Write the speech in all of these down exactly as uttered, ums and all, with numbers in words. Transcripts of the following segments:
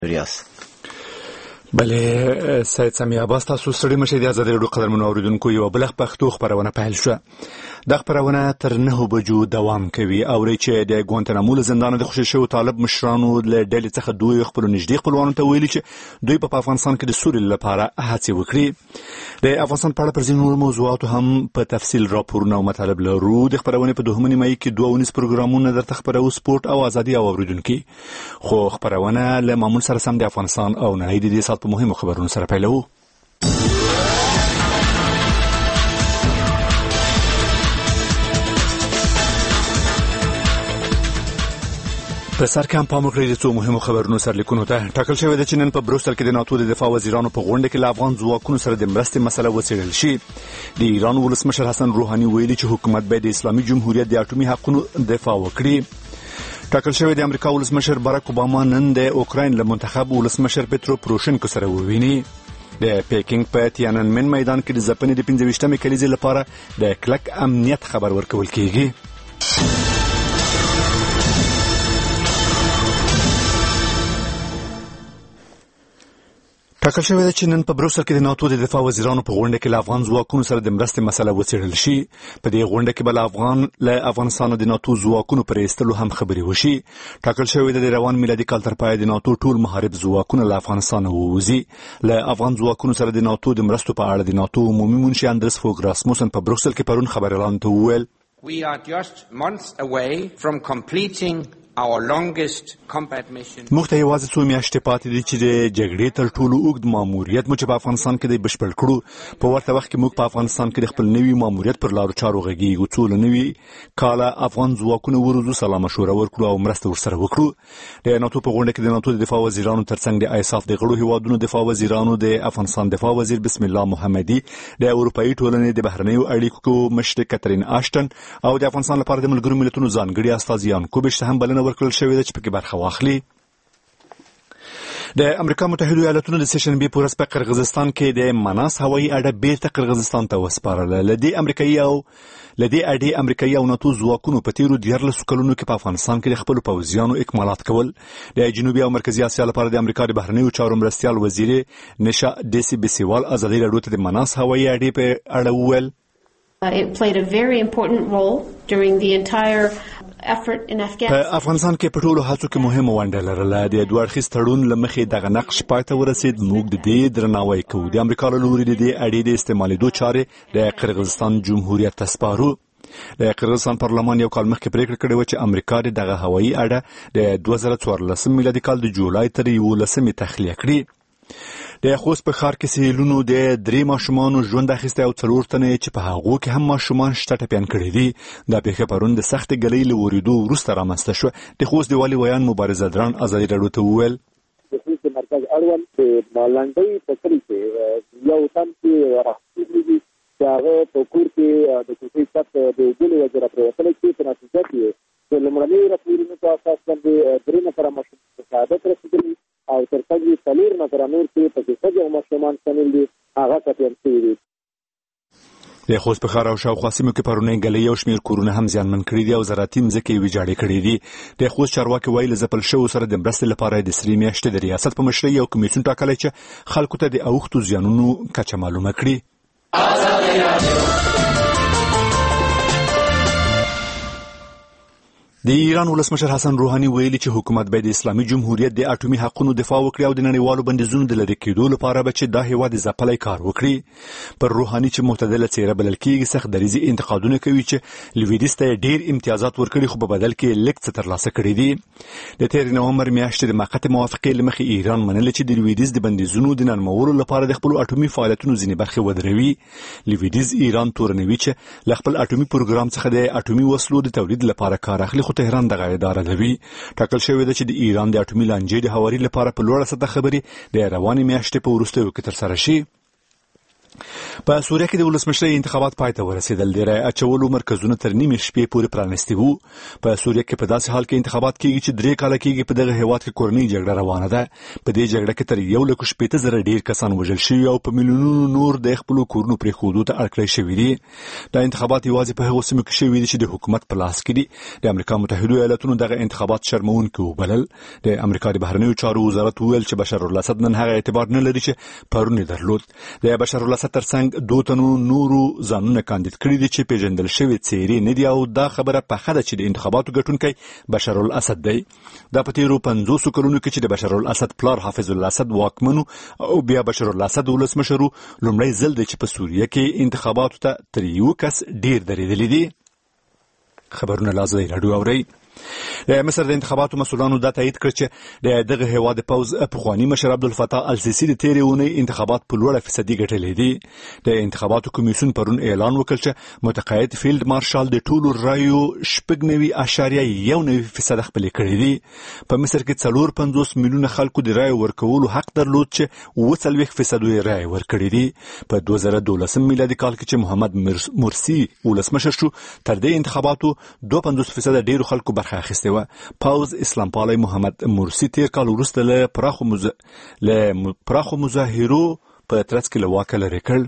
ریاست. بله سید سمیع عباس، تاسو ستړي مشئ. د ازادي راډیو قدرمنو اوریدونکو یوه بله پښتو خپرونه پیل شوه. دا خپرونه تر نهو بجو دوام کوي. اورئ چې د ګوانتنامو له زندانه د خوشي شوو طالب مشرانو له ډلې څخه دوی خپلو نږدې خپلوانو ته ویلي چې دوی په افغانستان کې د سولې لپاره هڅې وکړي. د افغانستان په اړه پر ځینو نورو موضوعاتو هم په تفصیل راپورونه او مطالب لرو. د خپرونې په دوهمه نیمایي کې دوه ونیز پروګرامونه درته خپرو، سپورت او ازادي او اوریدونکي. خو خپرونه له معمول سره سم د افغانستان او نړۍ د دې ساعت په مهمو خبرونو سره پیلوو. په سر کې هم پام وکړئ د څو مهمو خبرونو سرلیکونو ته. ټاکل شوی ده چې نن په بروسل کې د ناتو د دفاع وزیرانو په غونډه کې له افغان ځواکونو سره د مرستې مسله وڅېړل شي. د ایران ولسمشر حسن روحاني ویلي چې حکومت باید د اسلامي جمهوریت د اټومي حقونو دفاع وکړي. ټاکل شوی د امریکا ولسمشر باراک اوباما نن د اوکراین له منتخب ولسمشر پترو پروشنکو سره وویني. د پیکینګ په تیاننمن میدان کې د ځپنې د پنځه ویشتمې کلیزې لپاره د کلک امنیت خبر ورکول کیږي. ټاکل شوی ده چې نن په بروسل کې د ناتو د دفاع وزیرانو په غونډه کې له افغان ځواکونو سره د مرستې مسله وڅېړل شي. په دې غونډه کې به له افغان له افغانستان د ناتو ځواکونو پر ایستلو هم خبرې وشي. ټاکل شوی ده د روان میلادي کال تر پایه د ناتو ټول محارب ځواکونه له افغانستان ووځي. له افغان ځواکونو سره د ناتو د مرستو په اړه د ناتو عمومي منشي اندرس فوګ راسموسن په بروسل کې پرون خبريالانو ته وویل: We are just months away from completing our longest combat mission. موږ ته یوازې څو میاشتې پاتې دي چې د جګړې تر ټولو اوږد ماموریت مو چې په افغانستان کې د بشپړ کړو. په ورته وخت کې موږ په افغانستان کې د خپل نوي ماموریت پر لارو چارو غږیږو، څو له نوي کاله افغان ځواکونه وروزو، سلا مشوره ورکړو او مرسته ورسره وکړو. د ناتو په غونډه کې د ناتو د دفاع وزیرانو ترڅنګ د ایساف د غړو هیوادونو دفاع وزیرانو، د افغانستان دفاع وزیر بسم الله محمدي، د اروپایي ټولنې د بهرنیو اړیکو مشر کاترین آشټن او د افغانستان لپاره د ملګرو ملتونو ځانګړي استازي یان کوبش ته هم بلنه ورکړل شوې ده چې پکې برخه واخلي. د امریکا متحده ایالاتونو د سیشنبې په ورځ په قرغیزستان کې د مناس هوایي اډه بیرته قرغیزستان ته وسپارله. لدې امریکایي او لدې اډې امریکایي او ناتو ځواکونو په تیرو دیارلسو کلونو کې په افغانستان کې د خپلو پوځیانو اکمالات کول. د جنوبي او مرکزي اسیا لپاره د امریکا د بهرنیو چارو مرستیال وزیر نشا ډیسی بیسیوال ازادي راډیو ته د مناس هوایي اډې په اړه وویل: It played a very important role during the entire effort in Afghanistan. په افغانستان کې په ټولو هڅو کې مهمه ونډه لرله. د دوه اړخیز تړون له مخې دغه نقش پای ته ورسید. موږ د دې درناوی کوو. د امریکا له لوري د دې اړې د استعمالېدو چارې د قرغیزستان جمهوریت ته سپارو. د قرغیزستان پارلمان یو کال مخکې پریکړه کړې وه چې امریکا د دغه هوایي اډه د دوه زره څوارلسم میلادي کال د جولای تر یولسمې تخلیه کړي. د خوست په ښار کې سیلونو د درې ماشومانو ژوند اخیستی او څلور تنه چې په هغو کې هم ماشومان شته ټپیان کړي دي. دا پیښه پرون د سختې ګلۍ له ورېدو وروسته رامنځته شوه. د خوست د والي ویان مبارزه دران ازادي راډیو ته وویل: د خوست مرکز اړوند د مالنډۍ په کلي کې یو تن چې راغلی دی چې هغه په کور کې د کوڅې چت د اوبو له وجې راپرېوتلی چې په نتیجه کې د لومړنیو راپورونو په اساس باندې درې نفره ماشومان په شهادت رسېدلي او تر څو څلور نفره نور چې په کې ښځې او ماشومان شامل دي هغه ټپیان شوي دي. د خوست په ښار او شاوخوا سیمو کې پرونی ګلۍ او شمېر کورونه هم زیانمن کړي دي او زراعتي مځکې یې ویجاړې کړي دي. د خوست چارواکي وایي له ځپل شوو سره د مرستې لپاره د سرې میاشتې د ریاست په مشرۍ یو کمیسیون ټاکلی چې خلکو ته د اوښتو زیانونو کچه معلومه کړي. د ایران ولسمشر حسن روحاني ویلي چې حکومت باید د اسلامي جمهوریت د اټومي حقونو دفاع وکړي او د نړیوالو بندیزونو د لرې کېدو لپاره به چې دا هیواد ځپلی کار وکړي. پر روحاني چې معتدله څیره بلل کېږي سخت دریځي انتقادونه کوي چې لویدیځ ته ډېر امتیازات ورکړي خو په بدل کې لږ څه ترلاسه کړي دي. د تېرې نومبر میاشتې د موقتې موافقې له مخې ایران منله چې د لویدیځ د بندیزونو د نرمولو لپاره د خپلو اټومي فعالیتونو ځینې برخې ودروي. لویدیځ ایران تورنوي چې له خپل اټومي پروګرام څخه د اټومي وسلو د تولید لپاره کار اخلي، خو تهران دغه اداره لري. ټاکل شوی ده چې د ایران د اټومي لانجې د هواري لپاره په لوړه سطح خبرې د روانې میاشتې په وروستیو کې ترسره شي. په سوریه کې د ولسمشرۍ انتخابات پای ته ورسېدل. د رایې اچولو مرکزونه تر نیمې شپې پورې پرانیستي وو. په سوریه کې په داسې حال کې انتخابات کېږي چې درې کاله کېږي په دغه هېواد کې کورنۍ جګړه روانه ده. په دې جګړه کې تر یو لک شپېته زره ډېر کسان وژل شوي او په میلیونونو نور د خپلو کورونو پرېښودو ته اړ کړی شوي دي. دا انتخابات یوازې په هغو سیمو کې شوي دي چې د حکومت په لاس کې دي. د امریکا متحده ایالاتونو دغه انتخابات شرموونکي وبلل. د امریکا د بهرنیو چارو وزارت وویل چې بشارالاسد نن هغه اعتبار نه لري چې پرون یې درلود. د بشارالاسد ترڅنګ دوه تنو نورو ځانونه کاندید کړي دي چې پیژندل شوي څېرې نه دي او دا خبره پخه ده چې د انتخاباتو ګټونکی بشارالاسد دی. دا په تېرو پنځوسو کلونو کې چې د بشارالاسد پلار حافظ الاسد واکمنو او بیا بشارالاسد ولسمشر لومړی ځل دی چې په سوریه کې انتخاباتو ته تر یو کس ډېر درېدلی دي. خبرونه لا زه راډیو اورئ. د مصر د انتخاباتو مسؤلانو دا تایید کړ چې د دغه هېواد پوځ پخواني مشر عبدالفتاح السیسي د تېرې اونۍ انتخابات په لوړه فیصدي ګټلې دي. د انتخاباتو کمیسیون پرون اعلان وکړ چې متقاعد فیلډ مارشال د ټولو رایو شپږ نوي اعشاریه یو نوي فیصده خپلې کړې دي. په مصر کې څلور پنځوس میلیونه خلکو د رایو ورکولو حق درلود چې اووه څلوېښت فیصدو یې رایې ورکړې دي. په دوه زره دولسم میلادي کال کې چې محمد مرسي ولسمشر شو تر دې انتخاباتو دوه پنځوس فیصده ډېرو خلکو برخه اخیستې وه. پوځ اسلام پالي محمد مرسي تېر کال وروسته له پراخو مز... مظاهرو په ترڅ کې له واکه لرې کړ.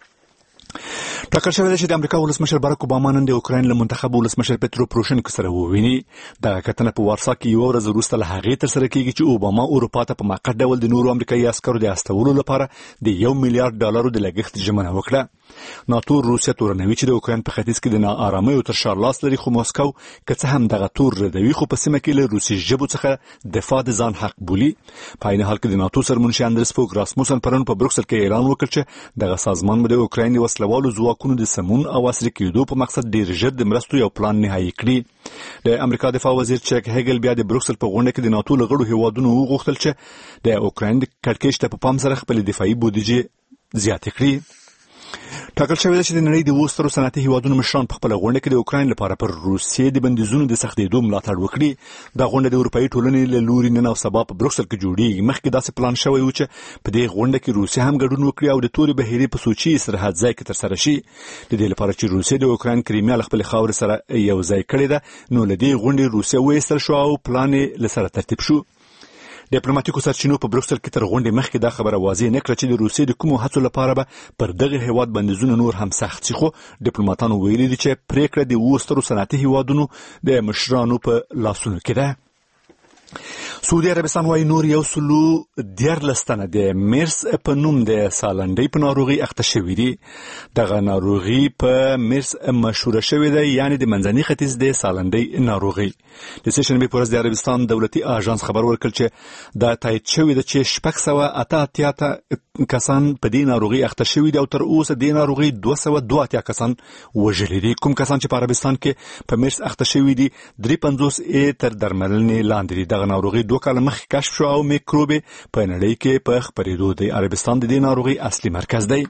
ټاکل شوی دی چې د امریکا ولسمشر باراک اوباما نن د اوکراین له منتخب ولسمشر پترو پروشنکو سره وویني. دغه کتنه په وارسا کې یوه ورځ وروسته له هغې ترسره کېږي چې اوباما اروپا ته په موقت ډول د نورو امریکایي عسکرو د استولو لپاره د یو میلیارډ ډالرو د لګښت ژمنه وکړه. ناتو روسیه تورنوي چې د اوکراین په ختیځ کې د ناارامۍ تر شا لاس لري، خو موسکو که څه هم دغه تور ردوي خو په سیمه کې له روسي ژبو څخه دفاع د ځان حق بولي. په عین حال کې د ناتو سرمنشي اندرس فوګ راسموسن پرون په بروکسل کې اعلان وکړ چې دغه سازمان به د اوکراین د وسلوالو ځواکونو د سمون او عصري کېدو په مقصد ډېر ژر د مرستو یو پلان نهایي کړي. د امریکا دفاع وزیر چیک هیګل بیا د بروکسل په غونډه کې د ناتو له غړو هیوادونو وغوښتل چې د اوکراین د کړکېچ ته په پام سره خپل دفاعي بودیجه زیاتې کړي. ټاکل شوی دی چې د نړۍ د اوو سترو صنعتي هیوادونو مشران په خپله غونډه کې د اوکراین لپاره پر روسیې د بندیزونو د سختېدو ملاتړ وکړي. دا غونډه د اروپایي ټولنې له لوري نن او سبا په بروکسل کې جوړیږي. مخکې داسې پلان شوی و چې په دې غونډه کې روسیه هم ګډون وکړي او د تورې بحیرې په سوچي استراحت ځای کې ترسره شي. د دې لپاره چې روسیه د اوکراین کریمیا له خپلې خاورې سره یو ځای کړې ده، نو له دې غونډې روسیه وایستل شو او پلان یې له سره ترتیب شو. ډیپلوماټیکو سرچینو په بروکسل کې تر غونډې مخکې دا خبره واضح نه کړه چې د روسیې د کومو هڅو لپاره به پر دغه هیواد بندیزونه نور هم سخت شي، خو ډیپلوماټانو ویلي دي چې پریکړه د اوو سترو صنعتي هیوادونو د مشرانو په لاسونو کې ده. سعودي عربستان وايي نور یو سلو دیارلس تنه د میرس په نوم د سالنډۍ په ناروغي اخته شوي دي. دغه ناروغي په میرس مشهوره شوې ده، یعنی د منځني ختیځ د سالنډۍ ناروغي. د سه شنبې په ورځ د عربستان دولتي آژانس خبر ورکړ چې دا تایید شوې ده چې شپږ سوه اته اتیا کسان په دې ناروغي اخته شوي دي او تر اوسه دې ناروغي دوه سوه دوه اتیا کسان وژلي دي. کوم کسان چې په عربستان کې په میرس اخته شوي دي درې پنځوس یې تر درملنې لاندې دي. دغه ناروغي دوه کاله مخکې کشف شو او میکروب په نړۍ کې په خپرېدو دی. عربستان د دې ناروغي اصلي مرکز دی.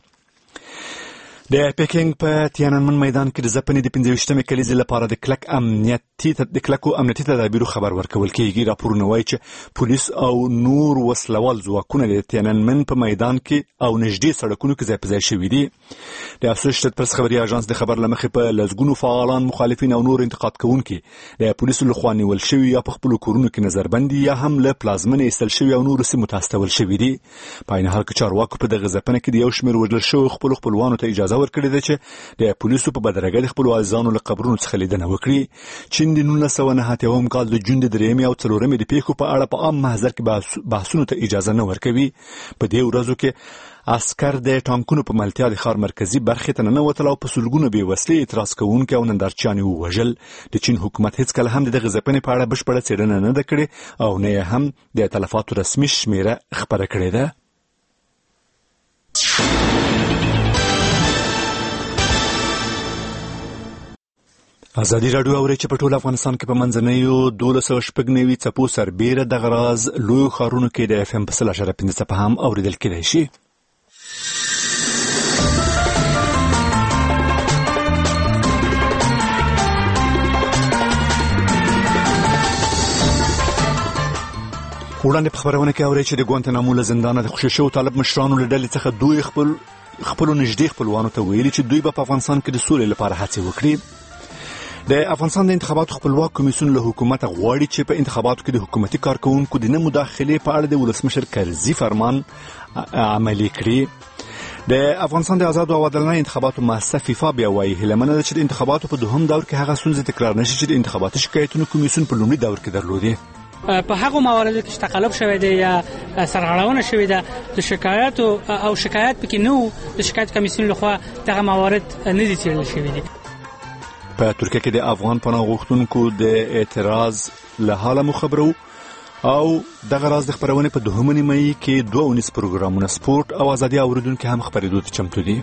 د پیکینګ په تیاننمن میدان کې د ځپنې د پنځه ویشتمې کلیزې لپاره د کلک امنیتي د کلکو امنیتي تدابیرو خبر ورکول کېږي. راپورونه وایي چې پولیس او نور وسلوال ځواکونه د تیاننمن په میدان کې او نږدې سړکونو کې ځای په ځای شوي دي. د اسوسییټډ پریس خبري اژانس د خبر له مخې په لسګونو فعالان، مخالفین او نور انتقاد کوونکي د پولیسو لخوا نیول شوي یا په خپلو کورونو کې نظربندي یا هم له پلازمنې ایستل شوي او نورو سیمو ته استول شوي دي. په عین حال کې چارواکو په دغه ځپنه کې د یو شمېر وژل شویو خپلو خپلوانو ته اجازه ورکړې ده چې د پولیسو په بدرګه د خپلو عزیزانو له قبرونو څخه لیدنه وکړي. چین د نولس سوه نهه اتیاوم کال د جون د درېیمې او څلورمې د پیښو په اړه په عام محضر کې بحثونو ته اجازه نه ورکوي. په دې ورځو کې عسکر د ټانکونو په ملتیا د ښار مرکزي برخې ته ننوتل او په سلګونو بې وسلې اعتراض کوونکي او نندارچیان یې ووژل. د چین حکومت هیڅکله هم د دغه ځپنې په اړه بشپړه څېړنه نه ده کړې او نه یې هم د تلفاتو رسمي شمېره خپره کړې ده. ازادي راډیو اوري چې په ټول افغانستان کې په منځنیو دولس سوه شپږ نوي څپو سربیره دغه راز لویو ښارونو کې د اف ام په سل اشاره پنځه څپه هم اورېدل کېدای شي. وړاندې په خبرونه کې اورئ چې د ګوانتنامو له زندانه د خوشي شوو طالب مشرانو له ډلې څخه دوی خپل خپل نږدې خپلوانو ته ویلي چې دوی به په افغانستان کې د سولې لپاره هڅې وکړي. د افغانستان د انتخاباتو خپلواک کمیسیون له حکومت غواړي چې په انتخاباتو کې د حکومتي کارکونکو د نه مداخلې په اړه د ولسمشر کرزي فرمان عملي کړي. د افغانستان د آزاد او عادلانه انتخاباتو مؤسسه فیفا بیا وایي هیله منه ده چې د انتخاباتو په دوهم دور کې هغه ستونزې تکرار نشي چې د انتخاباتي شکایتونو کمیسیون په لومړي دور کې درلودې. په هغه مواردو کې تقلب شوی دی یا سرغړونه شوی ده د شکایت او شکایت پکې نو د شکایت کمیسیون لخوا دغه موارد نه دي څیړل شوي دي. په ترکیه کې د افغان پناه غوښتونکو د اعتراض له حاله مو خبرو او دغه راز د خبرونې په دوهمه نیمایي کې دوه ونیس پروګرامونه سپورت او ازادي اوریدونکو هم خبرېدو ته چمتو دي.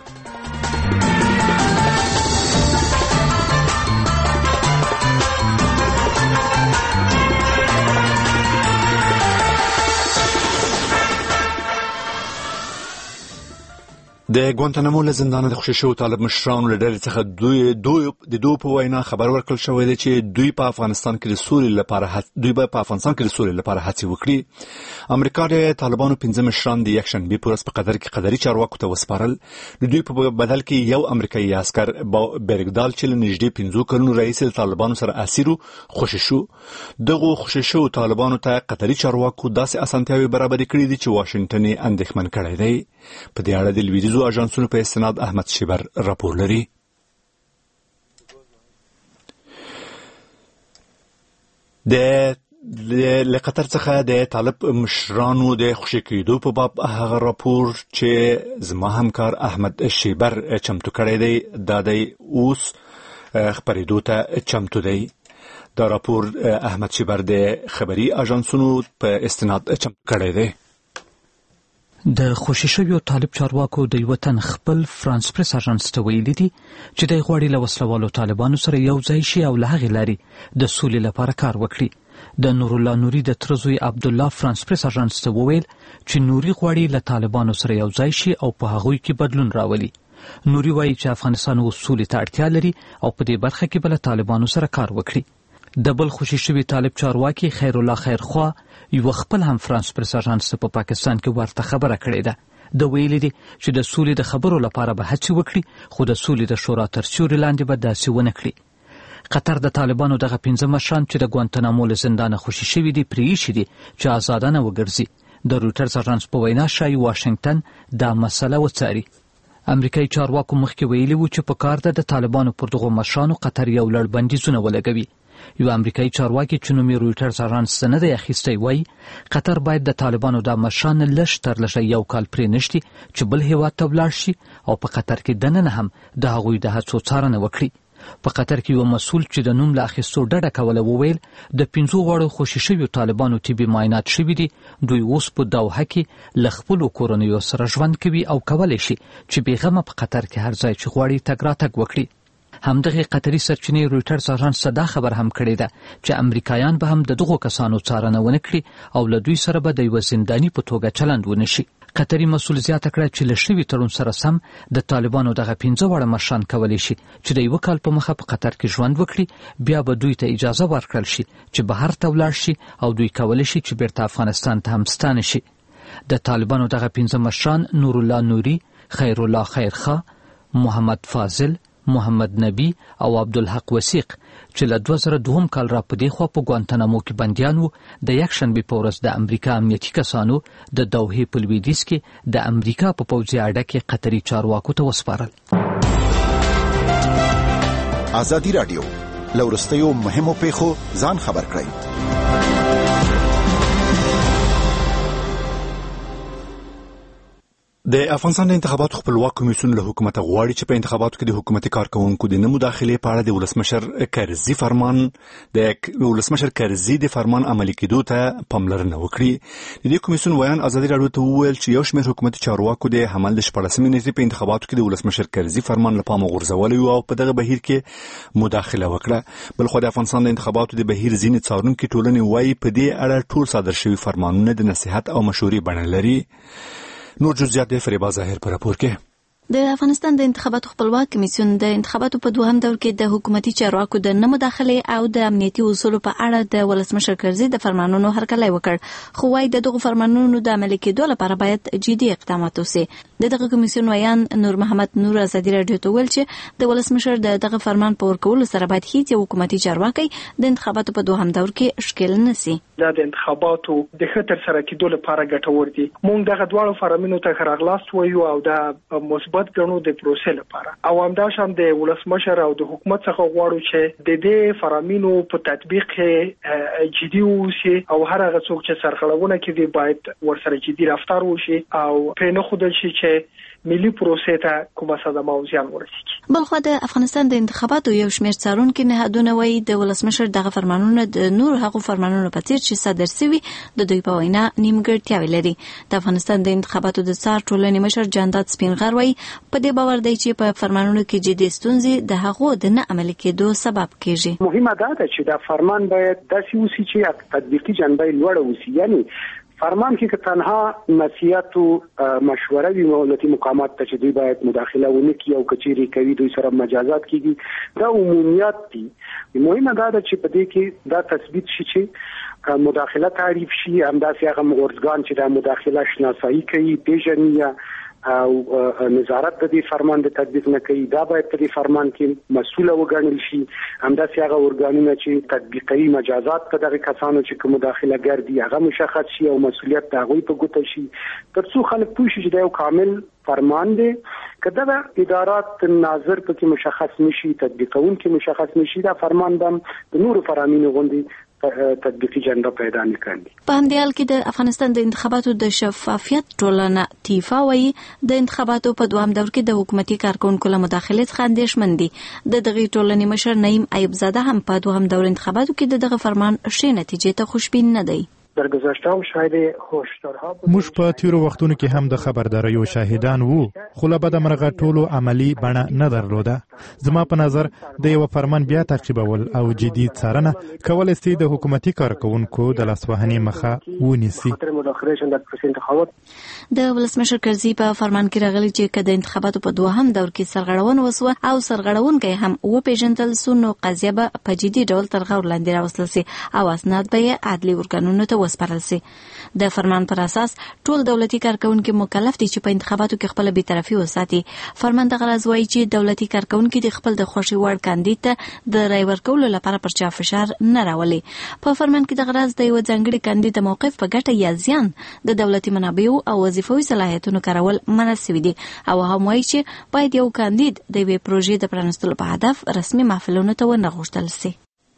د ګوانتانامو له زندانه د خوشي شوو طالب مشرانو له ډلې څخه دوی دوی د دوی په وینا خبر ورکړل شوی دی چې دوی په افغانستان کې د سولې لپاره دوی په افغانستان کې د سولې لپاره هڅې وکړي. امریکا د طالبانو پنځه مشران د یکشنبه په ورځ په قطر کې قطري چارواکو ته وسپارل. د دوی په بدل کې یو امریکایي عسكر برګدال چې له نږدې پنځه کلونو رئیس طالبانو سره اسیر خوشي شو. دغه خوشي شوو طالبانو ته قطري چارواکو داسې اسانتیاوي برابرې کړې دي چې واشنگټن یې اندېښمن کړی دی. په دې اړه د لویدیځو اژانسونو په استناد احمد شیبر راپور لري. د لقطر څخه د طالب مشرانو د خوشي کېدو په باب هغه راپور چې زما همکار احمد شیبر چمتو کړی دی دا دی اوس خبرېدو ته چمتو دی. دا راپور احمد شیبر د خبري اژانسونو په استناد چمتو کړی دی. د خوشي شویو طالب چارواکو د یو تن خپل فرانس پریس اژانس ته ویلي دي چې د غواړي له وسلوالو طالبانو سره یو ځای شي او له هغې لارې د سولې لپاره کار وکړي. د نور الله نوري د تره زوی عبدالله فرانس پریس اژانس ته وویل چې نوري غواړي له طالبانو سره یو ځای شي او په هغوی کې بدلون راولي. نوري وایي چې افغانستان اوس سولې ته اړتیا لري او په دې برخه کې به له طالبانو سره کار وکړي. د بل خوشي شوي طالب چارواکي خیر الله خیرخوا یو خپل هم فرانس پریس اژانس په پاکستان کې ورته خبره کړې ده. د ویلي دي چې د سولې د خبرو لپاره به هڅې وکړي خو د سولې د شورا تر سیوري لاندې به داسې ونه کړي. قطر د طالبانو دغه پنځه مشران چې د ګوانتانامو له زندانه خوشي شوي دي پرېښي دي چې آزادانه وګرځي. د رویټرز اژانس په وینا ښایي واشنګټن دا مسله وڅاري. امریکایي چارواکو مخکې ویلي وو چې په کار ده د طالبانو پر دغو مشرانو قطر یو لړ بندیزونه ولګوي. یو امریکایي چارواکي چې نوم یې رویټرز اژانس ته نه دی اخیستی وایي قطر باید د طالبانو دا مشران لږ تر لږه یو کال پرېنږدي چې بل هیواد ته ولاړ شي او په قطر کې دننه هم د هغوی د هڅو څارنه وکړي. په قطر کې یو مسؤل چې د نوم له اخیستو ډډه کوله وویل د پنځو غواړو خوشي شویو طالبانو طبي معاینات شوي دي. دوی اوس په دوحه کې له خپلو کورنیو سره ژوند کوي او کولی شي چې بېغمه په قطر کې هر ځای چې غواړي تګ راتګ وکړي. همدغه قطري سرچینې رویټرز اژانس ته دا خبر هم کړی ده چې امریکایان به هم د دغو کسانو څارنه ونه کړي او له دوی سره به د یوه زنداني په توګه چلند ونه شي. قطري مسؤل زیاته کړه چې له شوي تړون سره سم د طالبانو دغه پنځه واړه مشران کولی شي چې د یوه کال په مخه په قطر کې ژوند وکړي. بیا به دوی ته اجازه ورکړل شي چې بهر ته ولاړ شي او دوی کولی شي چې بیرته افغانستان ته هم ستانه شي. د طالبانو دغه پنځه مشران نور الله نوري، خیر الله خیرخوا، محمد فاضل، محمد نبی او عبدالحق وثیق چې له دوه زره دوهم کال را په دې خوا په ګوانتانامو کې بندیان وو د یکشنبې په ورځ د امریکا امنیتي کسانو د دوحې په لویدیځ کې د امریکا په پوځي اډه کې قطري چارواکو ته وسپارل. ازادي راډیو له وروستیو مهمو پیښو ځان خبر کړئ. د افغانستان د انتخاباتو خپلواک کمیسیون له حکومت غواړي چې په انتخاباتو کې د حکومتي کارکونکو د نه مداخلې په اړه د ولسمشر کرزي فرمان د ولسمشر کرزي د فرمان عملي کېدو ته پاملرنه وکړي. د دې کمیسیون ویان ازادي راډیو ته وویل چې یو شمېر حکومتي چارواکو د حمل د شپاړسمې نیټې په انتخاباتو کې د ولسمشر کرزي فرمان له پامه غورځولی او په دغه بهیر کې مداخله وکړه. بلخو د افغانستان د انتخاباتو د بهیر ځینې څارونکي ټولنې وایي په دې اړه ټول صادر شوي فرمانونه د نصیحت او مشورې بڼه لري. نور جزئیات د فریبا ظاهر پر راپور کې. د افغانستان د انتخاباتو خپلواک کمیسیون د انتخاباتو په دوهم دور کې د حکومتي چارواکو د نه مداخلې او د امنیتي اصولو په اړه د ولسمشر کرزي د فرمانونو هرکلی وکړ، خو وايي د دغو فرمانونو د عملي کېدو لپاره باید جدي اقدامات وشي. د دغه کمیسیون ویان نور محمد نور ازادي راډیو ته ویل چې د ولسمشر د دغه فرمان په ورکولو سره باید هیڅ یو حکومتي چارواکي د انتخاباتو په دوهم دور کې ښکېل نه شي. دا د انتخاباتو د ښه ترسره کېدو لپاره ګټور دي. موږ دغه دواړو فرمانونو ته ښه راغلاست وایو او دا مثبت ګڼو د پروسې لپاره، او همداشان د ولسمشر او د حکومت څخه غواړو چې د دې فرامینو په تطبیق جدي وشي او هر هغه څوک چې سرغړونه کوي باید ورسره جدي رفتار وشي او پرې نه ښودل شي چې ملي پروسې ته کومه صدمه او زیان ورسیږي. بلخو د افغانستان د انتخاباتو یو شمېر څارونکي نهادونه وایي د ولسمشر دغه فرمانونه د نور هغو فرمانونو په څیر چې صادر شوي د دوی په وینا نیمګړتیاوې لري. د افغانستان د انتخاباتو د څار ټولنې مشر جانداد سپینغر وایي په دې باور دی چې په فرمانونو کې جدي ستونزې د هغو د نه عملي کېدو سبب کېږي. مهمه دا ده چې دا فرمان باید داسې وشي چې تطبیقي جنبه یې لوړه وشي، یعنی فرمان کې که تنها نصیحت او مشوره وي دولتي مقامات ته چې دوی باید مداخله ونه کړي او کچېرې کوي دوی سره مجازات کیږي، دا عمومیات دي. مهمه دا ده چې په دې کې دا تثبیت شي چې مداخله تعریف شي، همداسې هغه مغرضګان چې دا مداخله شناسایی کوي پیژني یا او نظارت د دې فرمان د تطبیق نه کوي، دا باید په دې فرمان کې مسؤل وګڼل شي. همداسې هغه ورګانونه چې تطبیقي مجازات په دغه کسانو چې کوم مداخله ګرځي هغه مشخص شي او مسؤلیت د هغوی په ګوته شي، ترڅو خلک پوه شي چې دا یو کامل فرمان دی. که دغه ادارات ناظر پکې مشخص نشي، تطبیقونکي مشخص نشي، دا فرمان به د نورو فرامینو غوندې تطبیقي جنبه پیدا نه کړي. په همدې حال کې د افغانستان د انتخاباتو د شفافیت ټولنه تیفا وایي د انتخاباتو په دوهم دور کې د حکومتي کارکونکو له مداخلې څخه اندېښمن دي. د دغې ټولنې مشر نعیم ایوب زاده هم په دوهم دور انتخاباتو کې د دغه فرمان ښې نتیجې ته خوشبین نه دی. موږ په تیرو وختونو کې هم د خبرداریو شاهدان وو، خو له بده مرغه ټولو عملی بڼه نه درلوده. زما په نظر د یو فرمان بیا تعقیبول او جدي څارنه کولای شي د حکومتي کارکونکو د لاسوهنې مخه ونیسي. د ولسمشر کرزي په فرمان کې راغلي چې که د انتخاباتو په دوهم دور کې سرغړونه وسوه او سرغړونکی هم وپېژندل سو، نو قضیه به په جدي ډول تر غور لاندې راوستل سي او اسناد به یې عدلي ارګانونو ته وسپارل سي. د فرمان پر اساس ټول دولتي کارکونکي مکلف دي چې په انتخاباتو کې خپل بی‌طرفي وساتي. فرمان د غرض وایي چې دولتي کارکونکي د خپل د خوښي وړ کاندید ته د رای ورکولو لپاره پر چا فشار نه راولي. په فرمان کې د غرض د یو ځانګړي کاندید موقف په ګټه یا زیان د دولتي منابعو او وظیفوي صلاحیتونو کارول منع شوي دي، او هم وایي چې باید یو کاندید د یوې پروژې د پرانستلو په هدف رسمي محفلونو ته ونه غوښتل سي.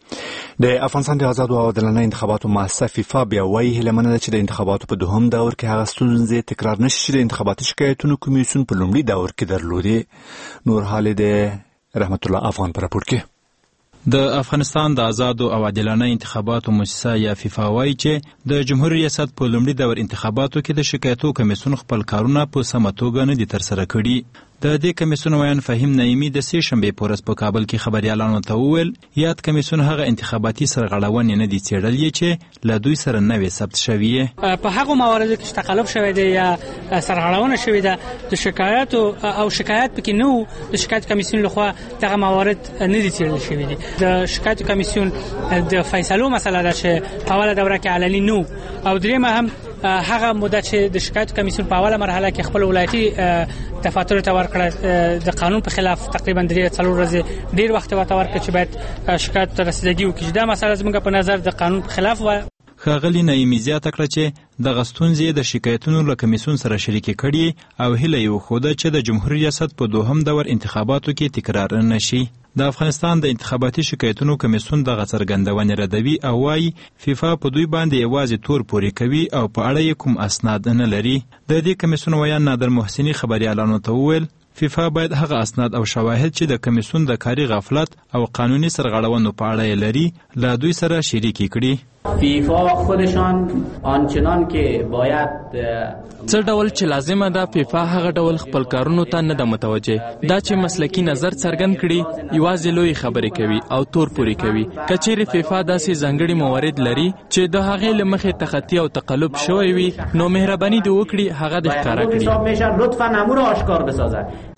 د افغانستان د آزادو او عادلانه انتخاباتو مؤسسه فیفا بیا وایي هیله منه ده چې د انتخاباتو په دوهم دور کې هغه ستونزې تکرار نشي چې د انتخاباتي شکایتونو کمیسیون په لومړي دور کې درلودې. نور حال د رحمت الله افغان پر راپور کې د افغانستان د آزادو او عادلانه انتخاباتو مؤسسه یا فیفا وایي چې د جمهوریت ریاست په لومړي دور انتخاباتو کې د شکایتو کمیسیون خپل کارونه په سمه توګه نه دي ترسره کړي. د دې کمیسیون ویان فهیم نعیمي د سې شنبې په ورځ په کابل کې خبریالانو ته وویل یاد کمیسیون هغه انتخاباتي سرغړونې نه دي څېړلې چې له دوی سره نه وي ثبت شوې. په هغو مواردو کې چې تقلب شوی دی یا سرغړونه شوې ده د شکایاتو او شکایت پکې نه و، د شکایت کمیسیون لخوا دغه موارد نه دي څېړل شوي دي. د شکایت کمیسیون د فیصلو مسله ده چې په اوله دوره کې علني نه و، او درېیمه هم هغه مدت چې د شکایت کمیسیون په اوله مرحله کې خپل ولایتي دفاترو ته ورکړه د قانون په خلاف تقریبا درې څلور ورځې ډیر وخت ورته ورکړه چې باید شکایت ته رسیدګي وکړي. دا مسله زموږ په نظر د قانون په خلاف و. ښاغلي نعیمي زیاته کړه چې دغه ستونزې د شکایتونو له کمیسیون سره شریکې کړي او هیله یې وښوده چې د جمهوریت ریاست په دوهم دور انتخاباتو کې تکرار نه شي. د افغانستان د انتخاباتي شکایتونو کمیسیون دغه څرګندونې ردوي او وايي فیفا په دوی باندې یوازې تور پورې کوي او په اړه یې کوم اسناد نه لري. د دې کمیسیون ویان نادر محسني خبریالانو ته وویل فیفا باید هغه اسناد او شواهد چې د کمیسیون د کاري غفلت او قانوني سرغړونو په اړه یې لري له دوی سره شریک کړي. فیفا خودشان آنچنان که باید څه ډول چې لازمه ده فیفا هغه ډول خپل کارونو ته نه ده متوجه. دا چې مسلکي نظر څرګند کړي یوازې لوی خبرې کوي او تور پورې کوي. که چیرې فیفا داسې ځانګړي موارد لري چې د هغې له مخې تخطي او تقلب شوی وي نو مهرباني دې وکړي هغه دې ښکاره کړي. لطفا امور آشکار بسازد.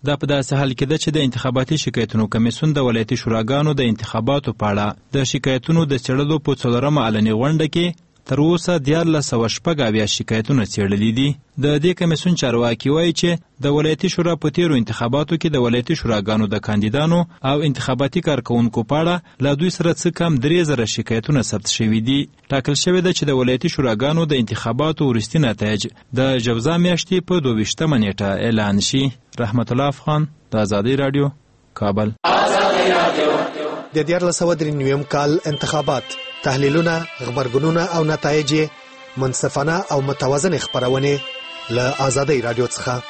دا په داسې حال کې ده چې د انتخاباتي شکایتونو کمیسیون د ولایتي شوراګانو د انتخاباتو په اړه د شکایتونو د څېړلو په څلورمه علني غونډه کې تر اوسه دیارلس سوه شپږ اویا شکایتونه څېړلي دي. د دې کمیسیون چارواکي وایي چې د ولایتي شورا په تیرو انتخاباتو کې د ولایتي شوراګانو د کاندیدانو او انتخاباتي کارکوونکو په اړه له دوی سره څه کم درې زره شکایتونه ثبت شوي دي. ټاکل شوې ده چې د ولایتي شوراګانو د انتخاباتو وروستي نتایج د جوزا میاشتې په دوه ویشتمه نیټه اعلان شي. رحمت الله افغان، د آزادۍ راډیو، کابل. د دیارلس سوه درې نویم کال انتخابات، تحلیلونه، غبرګونونه او نتایج منصفانه او متوازن خبرونه له آزادۍ راډیو څخه.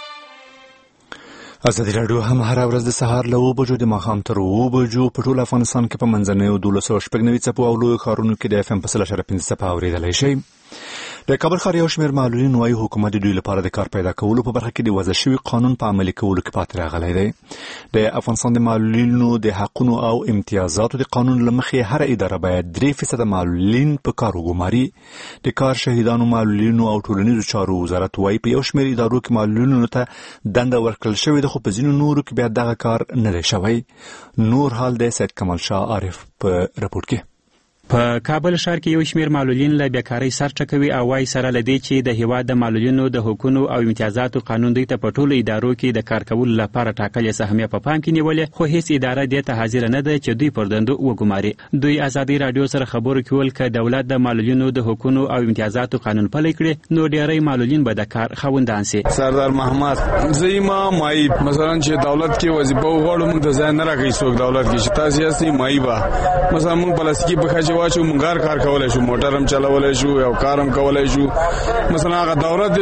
آزادۍ راډیو هم هر ورځ د سهار له اوه بجو د ماښام تر اوه بجو په ټول افغانستان کې په منځنیو دولس سوه شپږ نوي څپو او لویو ښارونو کې د اف ام په سل اشاره پنځه څپه اورېدلی شئ. د کابل ښار یو شمېر معلولین وایي حکومت د دوی لپاره د کار پیدا کولو په برخه کې د وضع شوي قانون په عملي کولو کې پاتې راغلی دی. د افغانستان د معلولینو د حقونو او امتیازاتو د قانون له مخې هره اداره باید درې فیصده معلولین په کار وګماري. د کار شهیدانو معلولینو او ټولنیزو چارو وزارت وایي په یو شمېر ادارو کې معلولینو ته دنده ورکړل شوې ده، خو په ځینو نورو کې بیا دغه کار نه دی شوی. نور حال د سید کمال شاه عارف په رپورټ کې. په کابل ښار کې یو شمېر معلولین له بیکارۍ سر ټکوي او وايي سره له دې چې د هیواد د معلولینو د حقونو او امتیازاتو قانون دوی ته په ټولو ادارو کې د کار کولو لپاره ټاکلې سهمیه په پام کې نیولې، خو هیڅ اداره دې ته حاضره نه ده چې دوی پر دندو وګماري. دوی آزادۍ راډیو سره خبرو کې ویل که دولت د معلولینو د حقونو او امتیازاتو قانون پلی کړي نو ډېری معلولین به د کار خاوندان سي. سردار محمد زیما مای مثلا چې دولت کې وظیفه وغواړو موږ د ځای نه راکړي څوک دولت کې چې تاسو یاستئ مای با مثلا موږ پلاستیکي بخښه واچو مونږ کار کولای شو، موټر هم چلولای شو، یو کار هم کولای شو. مثلا هغه دولت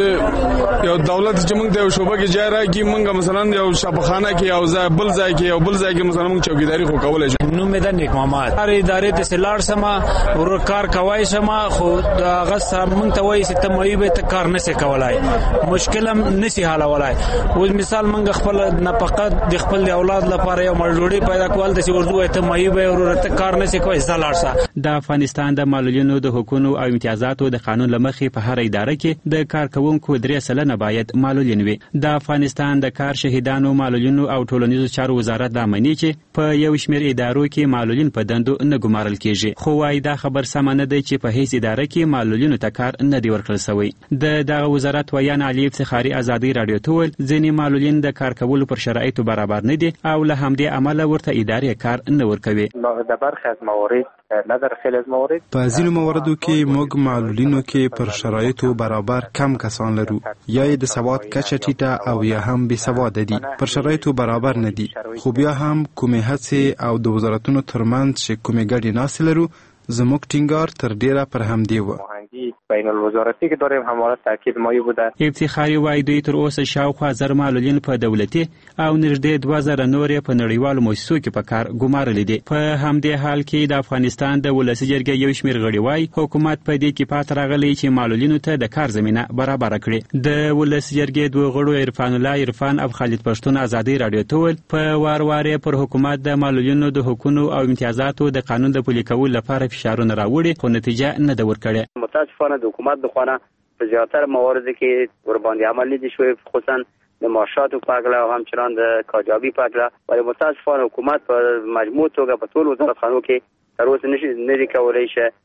یو دولت چې موږ د شوبه کې ځای راکړي موږ مثلا یو شپخانه کې او ځای بل ځای کې او بل ځای کې مثلا موږ چوکیداری خو کولای شو. نو مې د نیک محمد هر ادارې ته سلار سما ور کار کوي سما خو هغه سم موږ ته وایي چې ته مې به ته کار نشي کولای، مشکل هم نشي حلولای. ول مثال موږ خپل نفقت د خپل اولاد لپاره یو مړجوړي پیدا کول د سی ورته ته مې به ورته کار نشي کوي زلارسه. د افغانستان د معلولینو د حقونو او امتیازاتو د قانون لمخې په هر اداره کې د کارکوونکو درې سلنه باید معلولین وي. د افغانستان د کار شهیدانو معلولینو او ټولنیزو چارو وزارت دا مني چې په یو شمېر ادارو کې معلولین په دندو نه ګمارل کیږي، خو وايي دا خبر سم نه دی چې په هیڅ اداره کې معلولینو ته کار نه دی ورکړل شوی. د دغه وزارت ویان علي افتخاري آزادۍ راډیو ته ویل ځینې معلولین د کار کولو پر شرایطو برابر نه دي او له همدې امله ورته ادارې کار نه ورکوي. د برخې از موارد نظر خیلی از موارد په ځینو مواردو کې موږ معلولینو کې پر شرایطو برابر کم کسان لرو، یا د سواد کچه ټیټه او یا هم بې سواده دي، پر شرایطو برابر نه دي. خو بیا هم کومې هڅې او د وزارتونو ترمنځ چې کومې ګډې ناستې لرو زموږ ټینګار تر ډیره پر همدې و. بین الوزارتی که داریم همواره تاکید مایی بوده. افتخاری وایي دوی تر اوسه شاوخوا زر معلولین په دولتي او نږدې دوه زره نور په نړیوالو مؤسسو کې په کار ګمارلي دي. په همدې حال کې د افغانستان د ولسي جرګې یو شمېر غړي وایي حکومت په دې کې پات راغلی چې معلولینو ته د کار زمینه برابر کړي. د ولسي جرګې دوه غړو عرفان الله عرفان او خالد پښتون آزادۍ راډیو ته ویل په وار وار پر حکومت د معلولینو د حقونو او امتیازاتو د قانون د پلي کولو لپاره فشارونه راوړي، خو نتیجه نه ده ورکړې. متاسفانه د حکومت د خوانه په زیاتره مواردو کې ور باندې عمل نه دي شوی، خصوصا د معاشاتو په اړه او همچنان د کاجابي په اړه. ولی متاسفانه حکومت په مجموع توګه په ټول وزارتخانو کې تر اوسه نشي نه دی کولای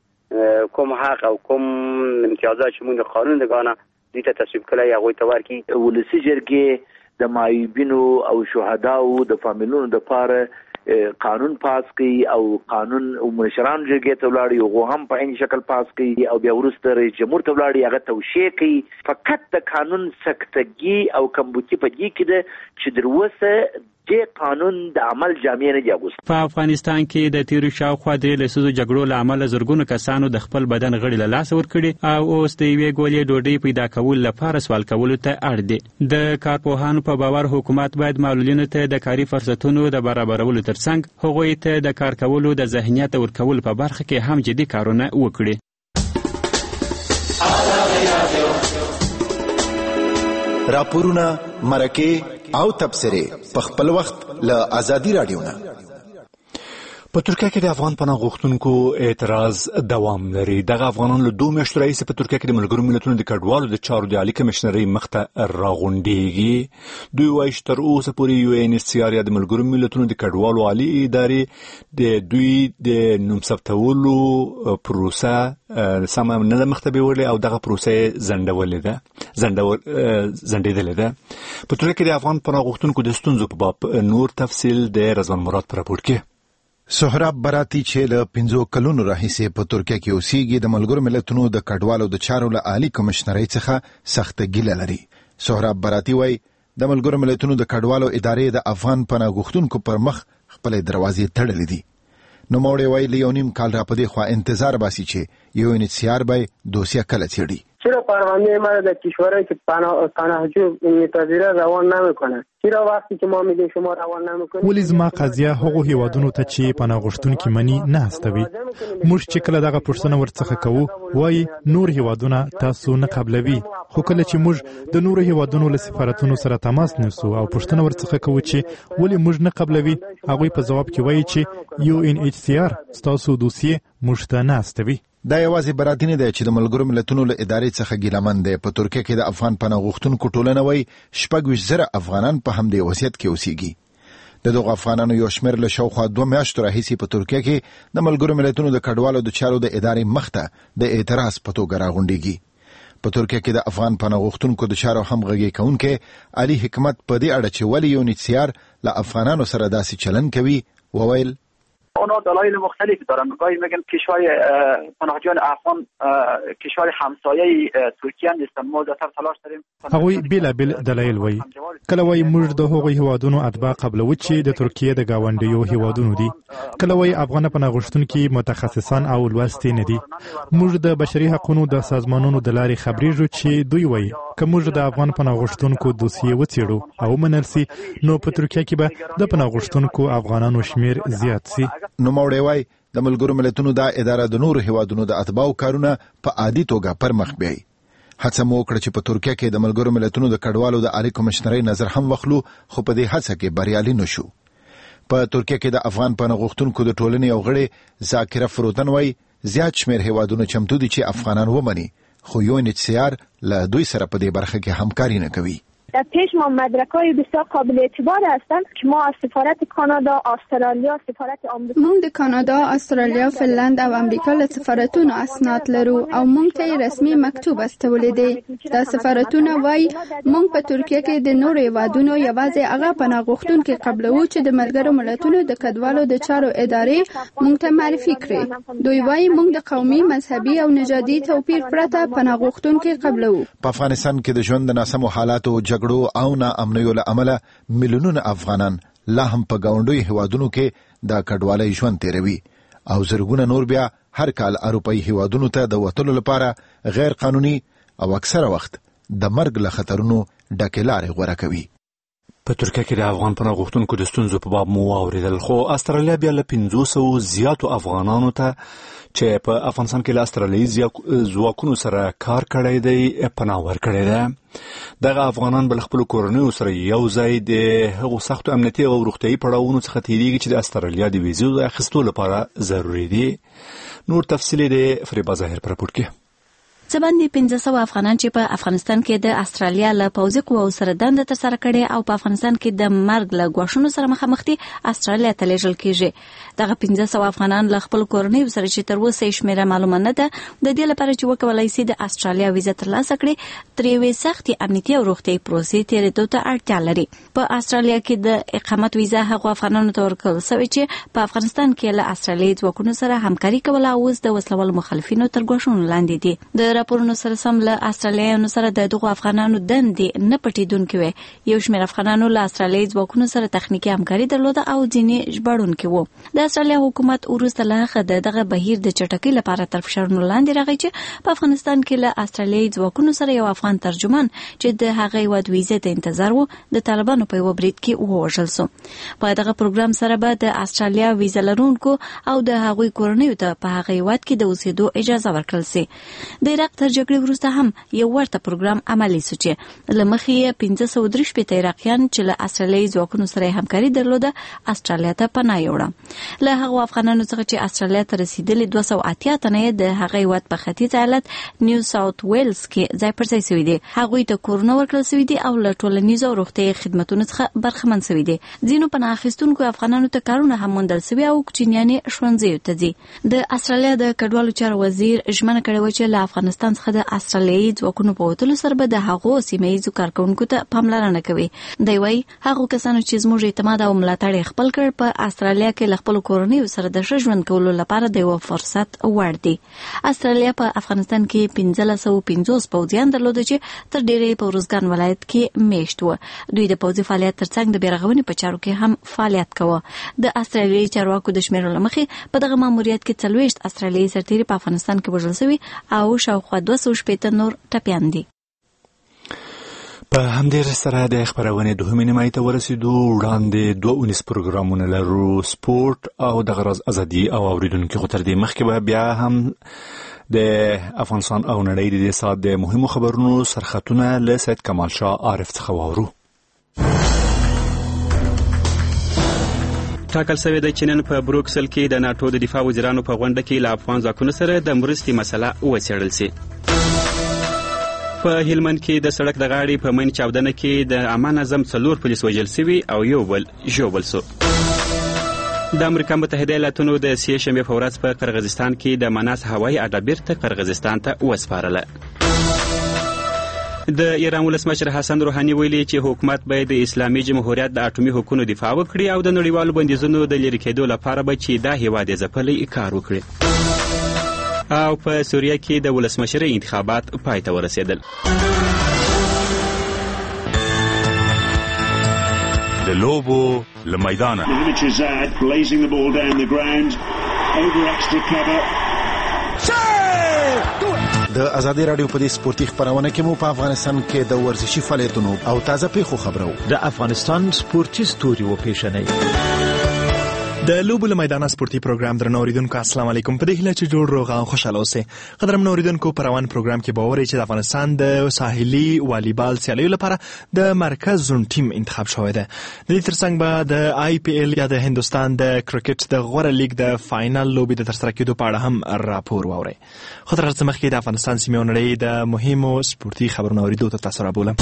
چې کوم حق او کوم امتیازات چې موږ قانون دغانه دې ته تصویب کړی هغه ته ورکړي. ولسي جرګې د معیوبینو او شهداو د فامیلونو د پاره قانون پاس کی او قانون مشران جرګې ته ولاړی او هم په عین شکل پاس کی او بیا وروسته رئیس جمهور ته ولاړی هغه توشیح کی. فقط د قانون سکتګي او کمبوتی په دې کې ده چې دروسه د قانون د عمل جامع نه دی اغوست. په افغانستان کې د تیرو شاوخوا درې لسیزو جګړو له امله زرګونو کسانو د خپل بدن غړي له لاسه ورکړي او اوس د یوې ګولې ډوډۍ پیدا کولو لپاره سوال کولو ته اړ دي. د کارپوهانو په باور حکومت باید معلولینو ته د کاري فرصتونو د برابرولو ترڅنګ هغوی ته د کار کولو د ذهنیت ورکولو په برخه کې هم جدي کارونه وکړي. راپورونه، مرکې او تبصرې په خپل وخت له آزادۍ راډیو نه. په ترکیه کې د افغان پناه غوښتونکو اعتراض دوام لري. دغه افغانان له دوه میاشتو راهیسې په ترکیه کې د ملګرو ملتونو د کډوالو د چارو د عالی کمشنرۍ مخته راغونډېږي. دوی وایي چې تر اوسه پورې یو ان ایچ سی آر یا د ملګرو ملتونو د کډوالو عالی ادارې د دوی د نوم ثبتولو پروسه سم نه ده مخته بیولې او دغه پروسه ځنډولې ده ځنډول ځنډېدلې ده. په ترکیه کې د افغان پناه غوښتونکو د ستونزو په باب نور تفصیل د رضوان مراد په راپور کې. سهراب براتی چې له پنځو کلونو راهیسې په ترکیه کې اوسېږي د ملګرو ملتونو د کډوالو د چارو له عالی کمشنرۍ څخه سخت ګیله لري. سهراب براتی وایي د ملګرو ملتونو د کډوالو ادارې د افغان پناه غوښتونکو پر مخ خپل دروازې تړلې دي. نو موړې وایي له یو نیم کال را پدې خوا انتظار باسي چې یو ان ایچ سی آر به دوسیه کله څېړي. چرا پرونده ما در کشورهایی که پناه پناهجو میپذیره روان نمیکنه؟ چرا وقتی که ما میگیم شما روان نمیکنید؟ ولی زما قضیه هغو هیوادونو ته چې پناه غوښتونکي مني نه هستوي. موږ چې کله دغه پوښتنه ورڅخه کوو وایي نور هیوادونه تاسو نه قبلوي، خو کله چې موږ د نورو هیوادونو له سفارتونو سره تماس نیسو او پوښتنه ورڅخه کوو چې ولې موږ نه قبلوي، هغوی په ځواب کې وایي چې یو ان ایچ سی آر ستاسو دوسیه موږ ته نه هستوي. دا یوازې براتی نه دی چې د ملګرو ملتونو له ادارې څخه ګیلمن دی. په ترکیه کې د افغان پناه غوښتونکو ټولنه وایي شپږ ویشت زره افغانان په همدې وضعیت کې اوسېږي. د دغو افغانانو یو شمېر له شاوخوا دوه میاشتو راهیسې په ترکیه کې د ملګرو ملتونو د کډوالو د چارو د ادارې مخته د اعتراض په توګه راغونډېږي. په ترکیه کې د افغان پناه غوښتونکو د چارو همغږي کوونکی علي حکمت په دې اړه چې ولې یو ان ایچ سی آر له افغانانو سره داسې چلن کوي وویل اونا دلایل مختلفی دارن. گاهی میگن کشور پناهجویان افغان کشور همسایه ترکیه نیستن، ما زیاتر تلاش داریم. هغوی بیلابیل دلایل وایي. کله وایي موږ د هغوی هیوادونو اتباع قبلوو چې د ترکیه د ګاونډیو هیوادونو دي. کله وایي افغان پناه غوښتونکي متخصصان او لوستي نه دي. موږ د بشري حقوقو د سازمانونو د لارې خبرېږو چې دوی وایي که موږ د افغان پناه غوښتونکو دوسیه وڅېړو او ومنل سي نو په ترکیه کې به د پناه غوښتونکو افغانانو شمیر زیات سي. نو موړې وای د ملګرو ملتونو دا اداره د نورو هیوادونو د اتباعو کارونه په عادي توګه پر مخ بیایي. هڅه مو وکړه چې په ترکیه کې د ملګرو ملتونو د کډوالو د عالی کمشنرۍ نظر هم واخلو، خو په دې هڅه کې بریالي نشو. په ترکیه کې د افغان پناه غوښتونکو د ټولنې یو غړی ذاکره فروتن وایي زیات شمیر هیوادونو چمتو دي چې افغانان ومني، خو یو ان ایچ سی آر له دوی سره په دې برخه کې همکاري نه کوي. در پیش ما مدرک‌های بسیار قابل اعتبار هستند که ما از سفارت کانادا، استرالیا، سفارت آمریکا، موږ د کانادا، استرالیا، فنلند او امریکا له سفارتونو اسناد لرو او موږ ته رسمي مکتوب استولې دي. دا سفارتونه وایي موږ په ترکیه کې د نورو هیوادونو یوازې هغه پناه غوښتونکي قبلوو چې د ملګرو ملتونو د کډوالو د چارو ادارې موږ ته معرفي کړي. دوی وایي موږ د قومي، مذهبي او نژادي توپیر پرته پناه غوښتونکي قبلوو. په افغانستان کې د ژوند د ناسمو حالاتو جګړو او نا امنیو له امله میلیونونه افغانان لا هم په ګاونډیو هیوادونو کې د کډوالۍ ژوند تیروي او زرګونه نور بیا هر کال اروپایي هیوادونو ته د وتلو لپاره غیر قانوني او اکثره وخت د مرګ له خطرونو ډکې لارې غوره کوي. په ترکیه کې د افغان پناه غوښتونکو د ستونزو په باب مو واورېدل، خو استرالیا بیا له پنځو سوو زیاتو افغانانو ته چې په افغانستان کې له استرالیایي ځواکونو سره کار کړی دی پناه ورکړې ده. دغه افغانان به له خپلو کورنیو سره یو ځای د هغو سختو امنیتي او روغتیایي پړاوونو څخه تېرېږي چې د استرالیا د ویزو د اخیستو لپاره ضروري دي. نور تفصیل یې د فریبا ظاهر په راپور کې. څه باندې پنځه سوه افغانان چې په افغانستان کې د استرالیا له پوځي قواو سره دنده ترسره کړې او په افغانستان کې د مرګ له ګواښونو سره مخامخ دي استرالیا ته لیږل کېږي. دغه پنځه سوه افغانان له خپل کورنیو سره چې تر اوسه یې شمېره معلومه نه ده د دې لپاره چې وکولای شي د استرالیا ویزه ترلاسه کړي ترې یوې سختې امنیتي او روغتیایي پروسې تېرېدو ته اړتیا لري. په استرالیا کې د اقامت ویزه هغو افغانانو ته ورکړل شوې چې په افغانستان کې له استرالیایي ځواکونو سره همکاري کوله او اوس د وسلوالو مخالفینو تر ګواښونو لاندې دي. د راپورونو سره سم له استرالیایانو سره د دغو افغانانو دندې نه پټېدونکې وې. یو شمېر افغانانو له استرالیایي ځواکونو سره تخنیکي همکاري درلوده او ځینې ژباړونکي وو. د استرالیا حکومت وروسته له هغه د دغه بهیر د چټکۍ لپاره تر فشارونو لاندې راغی چې په افغانستان کې له استرالیایي ځواکونو سره یو افغان ترجمان چې د هغه هیواد ویزې ته انتظار و د طالبانو په یوه برید کې ووژل سو. په دغه پروګرام سره به د استرالیا ویزه لرونکو او د هغوی کورنیو ته په هغه هیواد کې د اوسېدو اجازه ورکړل سي. د عراق تر جګړې وروسته هم یو ورته پروګرام عملي شو چې لمخې یې پنځه سوه درې شپېته عراقیان چې له استرالیایي ځواکونو سره همکاري درلوده استرالیا ته پناه یوړه. له هغو افغانانو څخه چې استرالیا ته رسیدلي دوه سوه اتیا تنه د هغه هیواد په ختیځ ایالت نیو ساوث ویلز کې ځای پر ځای شوي دي. هغوی ته کورونه ورکړل شوي دي او له ټولنیزو او روغتیایي خدمتونو څخه برخمن شوي دي. ځینو پناه اخیستونکو افغانانو ته کارونه هم موندل شوي او کوچنیانې ښوونځیو ته ځي. د استرالیا د کډوالو چارو وزیر ژمنه کړې وه چې له افغانستان څخه د استرالیایي ځواکونو په وتلو سره به د هغو سیمه ییزو کارکوونکو ته پاملرنه کوي. دی وایي هغو کسانو چې زموږ اعتماد او ملاتړ یې خپل کړ په استرالیا کې له خپلو کورنیو سره د ښه ژوند کولو لپاره د یوه فرصت وړ دي. استرالیا په افغانستان کې پنځلس سوه پنځوس پوځیان درلوده چې تر ډېره یې په ارزګان ولایت کې میشت وه. دوی د پوځي فعالیت ترڅنګ د بېرغونې په چارو کې هم فعالیت کوه. د استرالیایي چارواکو د شمیرو له مخې په دغه ماموریت کې څلوېښت استرالیایي سرتیري په افغانستان کې وژل شوي او شاوخوا دوه سوه شپېته نور ټپیان دي. په همدې سره د خبرونې دوهمې نیمایي ته ورسېدو. وړاندې دوه اونیز پروګرامونه لرو، سپورت او د غرض ازادي او اوریدونکو خو تر دې مخکې به بیا هم د افغانستان او نړۍ د دې ساعت د مهمو خبرونو سرخطونه له سید کمال شاه عارف څخه واورو. ټاکل شوې ده چې نن په بروکسل کې د ناټو د دفاع وزیرانو په غونډه کې له افغان ځواکونو سره د مرستې مسله وڅېړل شي. په هلمند کې د سړک د غاړې په مین چاودنه کې د عامه نظم څلور پولیس وژل شوي او یو بل ژوبل شو. د امریکا متحده ایالاتونو د سې شنبې په ورځ په قرغیزستان کې د مناس هوایي اډه بیرته قرغیزستان ته وسپارله. د ایران ولسمشر حسن روحاني ویلي چې حکومت باید د اسلامي جمهوریت د اټومي حقوقو دفاع وکړي او د نړیوالو بندیزونو د لرې کېدو لپاره به چې دا هیواد یې ځپلی کار وکړي. او په سوریه کې د ولسمشرۍ انتخابات پای ته ورسېدل. د لوبو له میدانه د ازادي رادیو په دې سپورتي خبرونه کې مو په افغانستان کې د ورزشي فعالیتونو او تازه پیښو خبرو. د افغانستان سپورتي ستوري و پیښنې د لوبو له میدانه سپورتي پروګرام درنو اوریدونکو السلام علیکم. په دې هیله چې جوړ روغ او خوشاله اوسئ. قدرمنو اوریدونکو په روان پروګرام کې باور چې د افغانستان د ساحلي والیبال سیالیو لپاره د مرکز زون ټیم انتخاب شوی دی. د دې ترڅنګ به د آی پی ایل یا د هندستان د کرکټ د غوره لیګ د فائنل لوبې د ترسره کېدو په اړه هم راپور واورئ. خو تر هغه مخکې د افغانستان سیمې او نړۍ د مهمو سپورتي خبرونو اوریدو ته تاسو رابولم.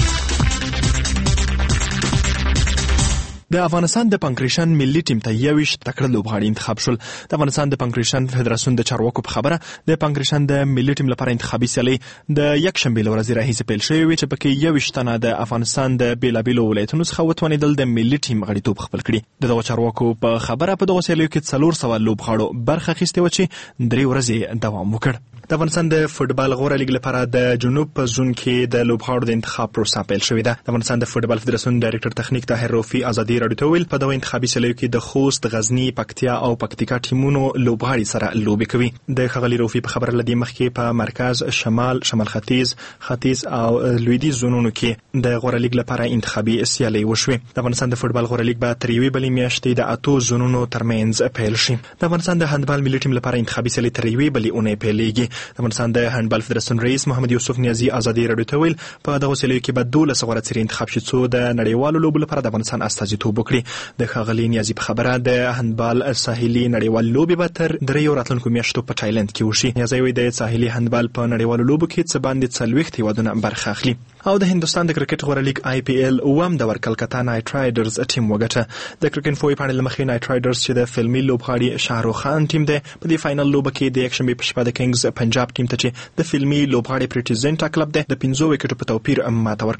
د افغانستان د پنکریشن ملي ټیم ته یوویشت تکړه لوبغاړي انتخاب شول. د افغانستان د پنکریشن فدراسیون د چارواکو په خبره د پنکریشن د ملي ټیم لپاره انتخابي سیالي د یکشنبې له ورځې راهیسې پیل شوې وې چې پکې یوویشت تنه د افغانستان د بېلابېلو ولایتونو څخه وتوانېدل د ملي ټیم غړیتوب خپل کړي. د دغو چارواکو په خبره په دغو سیالیو کې څلور سوه لوبغاړو برخه اخیستې وه چې درې ورځې دوام وکړ. د افغانستان د فوټبال غوره لیګ لپاره د جنوب په زون کې د لوبغاړو د انتخاب پروسه پیل شوې ده. د افغانستان د فوټبال فدراسیون ډایرکټر تخنیک طاهر روفي ازادي رادیو ته ویل په دغه انتخابي سیالیو کې د خوست، غزني، پکتیا او پکتیکا ټیمونو لوبغاړي سره لوبې کوي. د ښاغلي روفي په خبره لدی مخکې په مرکز، شمال، شمال ختیځ، ختیځ او لویدیځ زونونو کې د غوره لیګ لپاره انتخابي سیالي وشوې. د افغانستان د فوټبال غوره لیګ به تر یوې بلې میاشتې د اتو زونونو ترمنځ پیل شي. د افغانستان د هندبال ملي ټیم لپاره انتخابي سیالي تر یوې بلې اونۍ پیلېږي. د افغانستان د هندبال فدراسیون رئیس محمد یوسف نیازی ازادي رادیو ته ویل په دغه سیالیو کې به دولس غوره څېرې انتخاب شي څو د نړیوالو لوبو لپاره د افغانستان استازیتوب وکړي. د ښاغلي نیازي په خبره د هندبال ساحلي نړیوال لوبې به تر دریو راتلونکو میاشتو په تایلند کې وشي. نیازي وایي د ساحلي هندبال په نړیوالو لوبو کې څه باندې څلوېښت هیوادونه برخه اخلي. او د هندستان د کرکټ غوره لیګ آی پی ایل اووم دور کلکتا نایټ رایډرز ټیم وګټه. د کرکټ فوی پاڼې له مخې نایټ رایډرز چې د فلمي لوبغاړي شاهرخ خان ټیم دی په دې فائنل لوبه کې د یکشنبې په شپه د کینګز پنجاب ټیم ته چې د فلمي لوبغاړي پریټیزنټا کلب دی د پنځو وکټو په توپیر ماته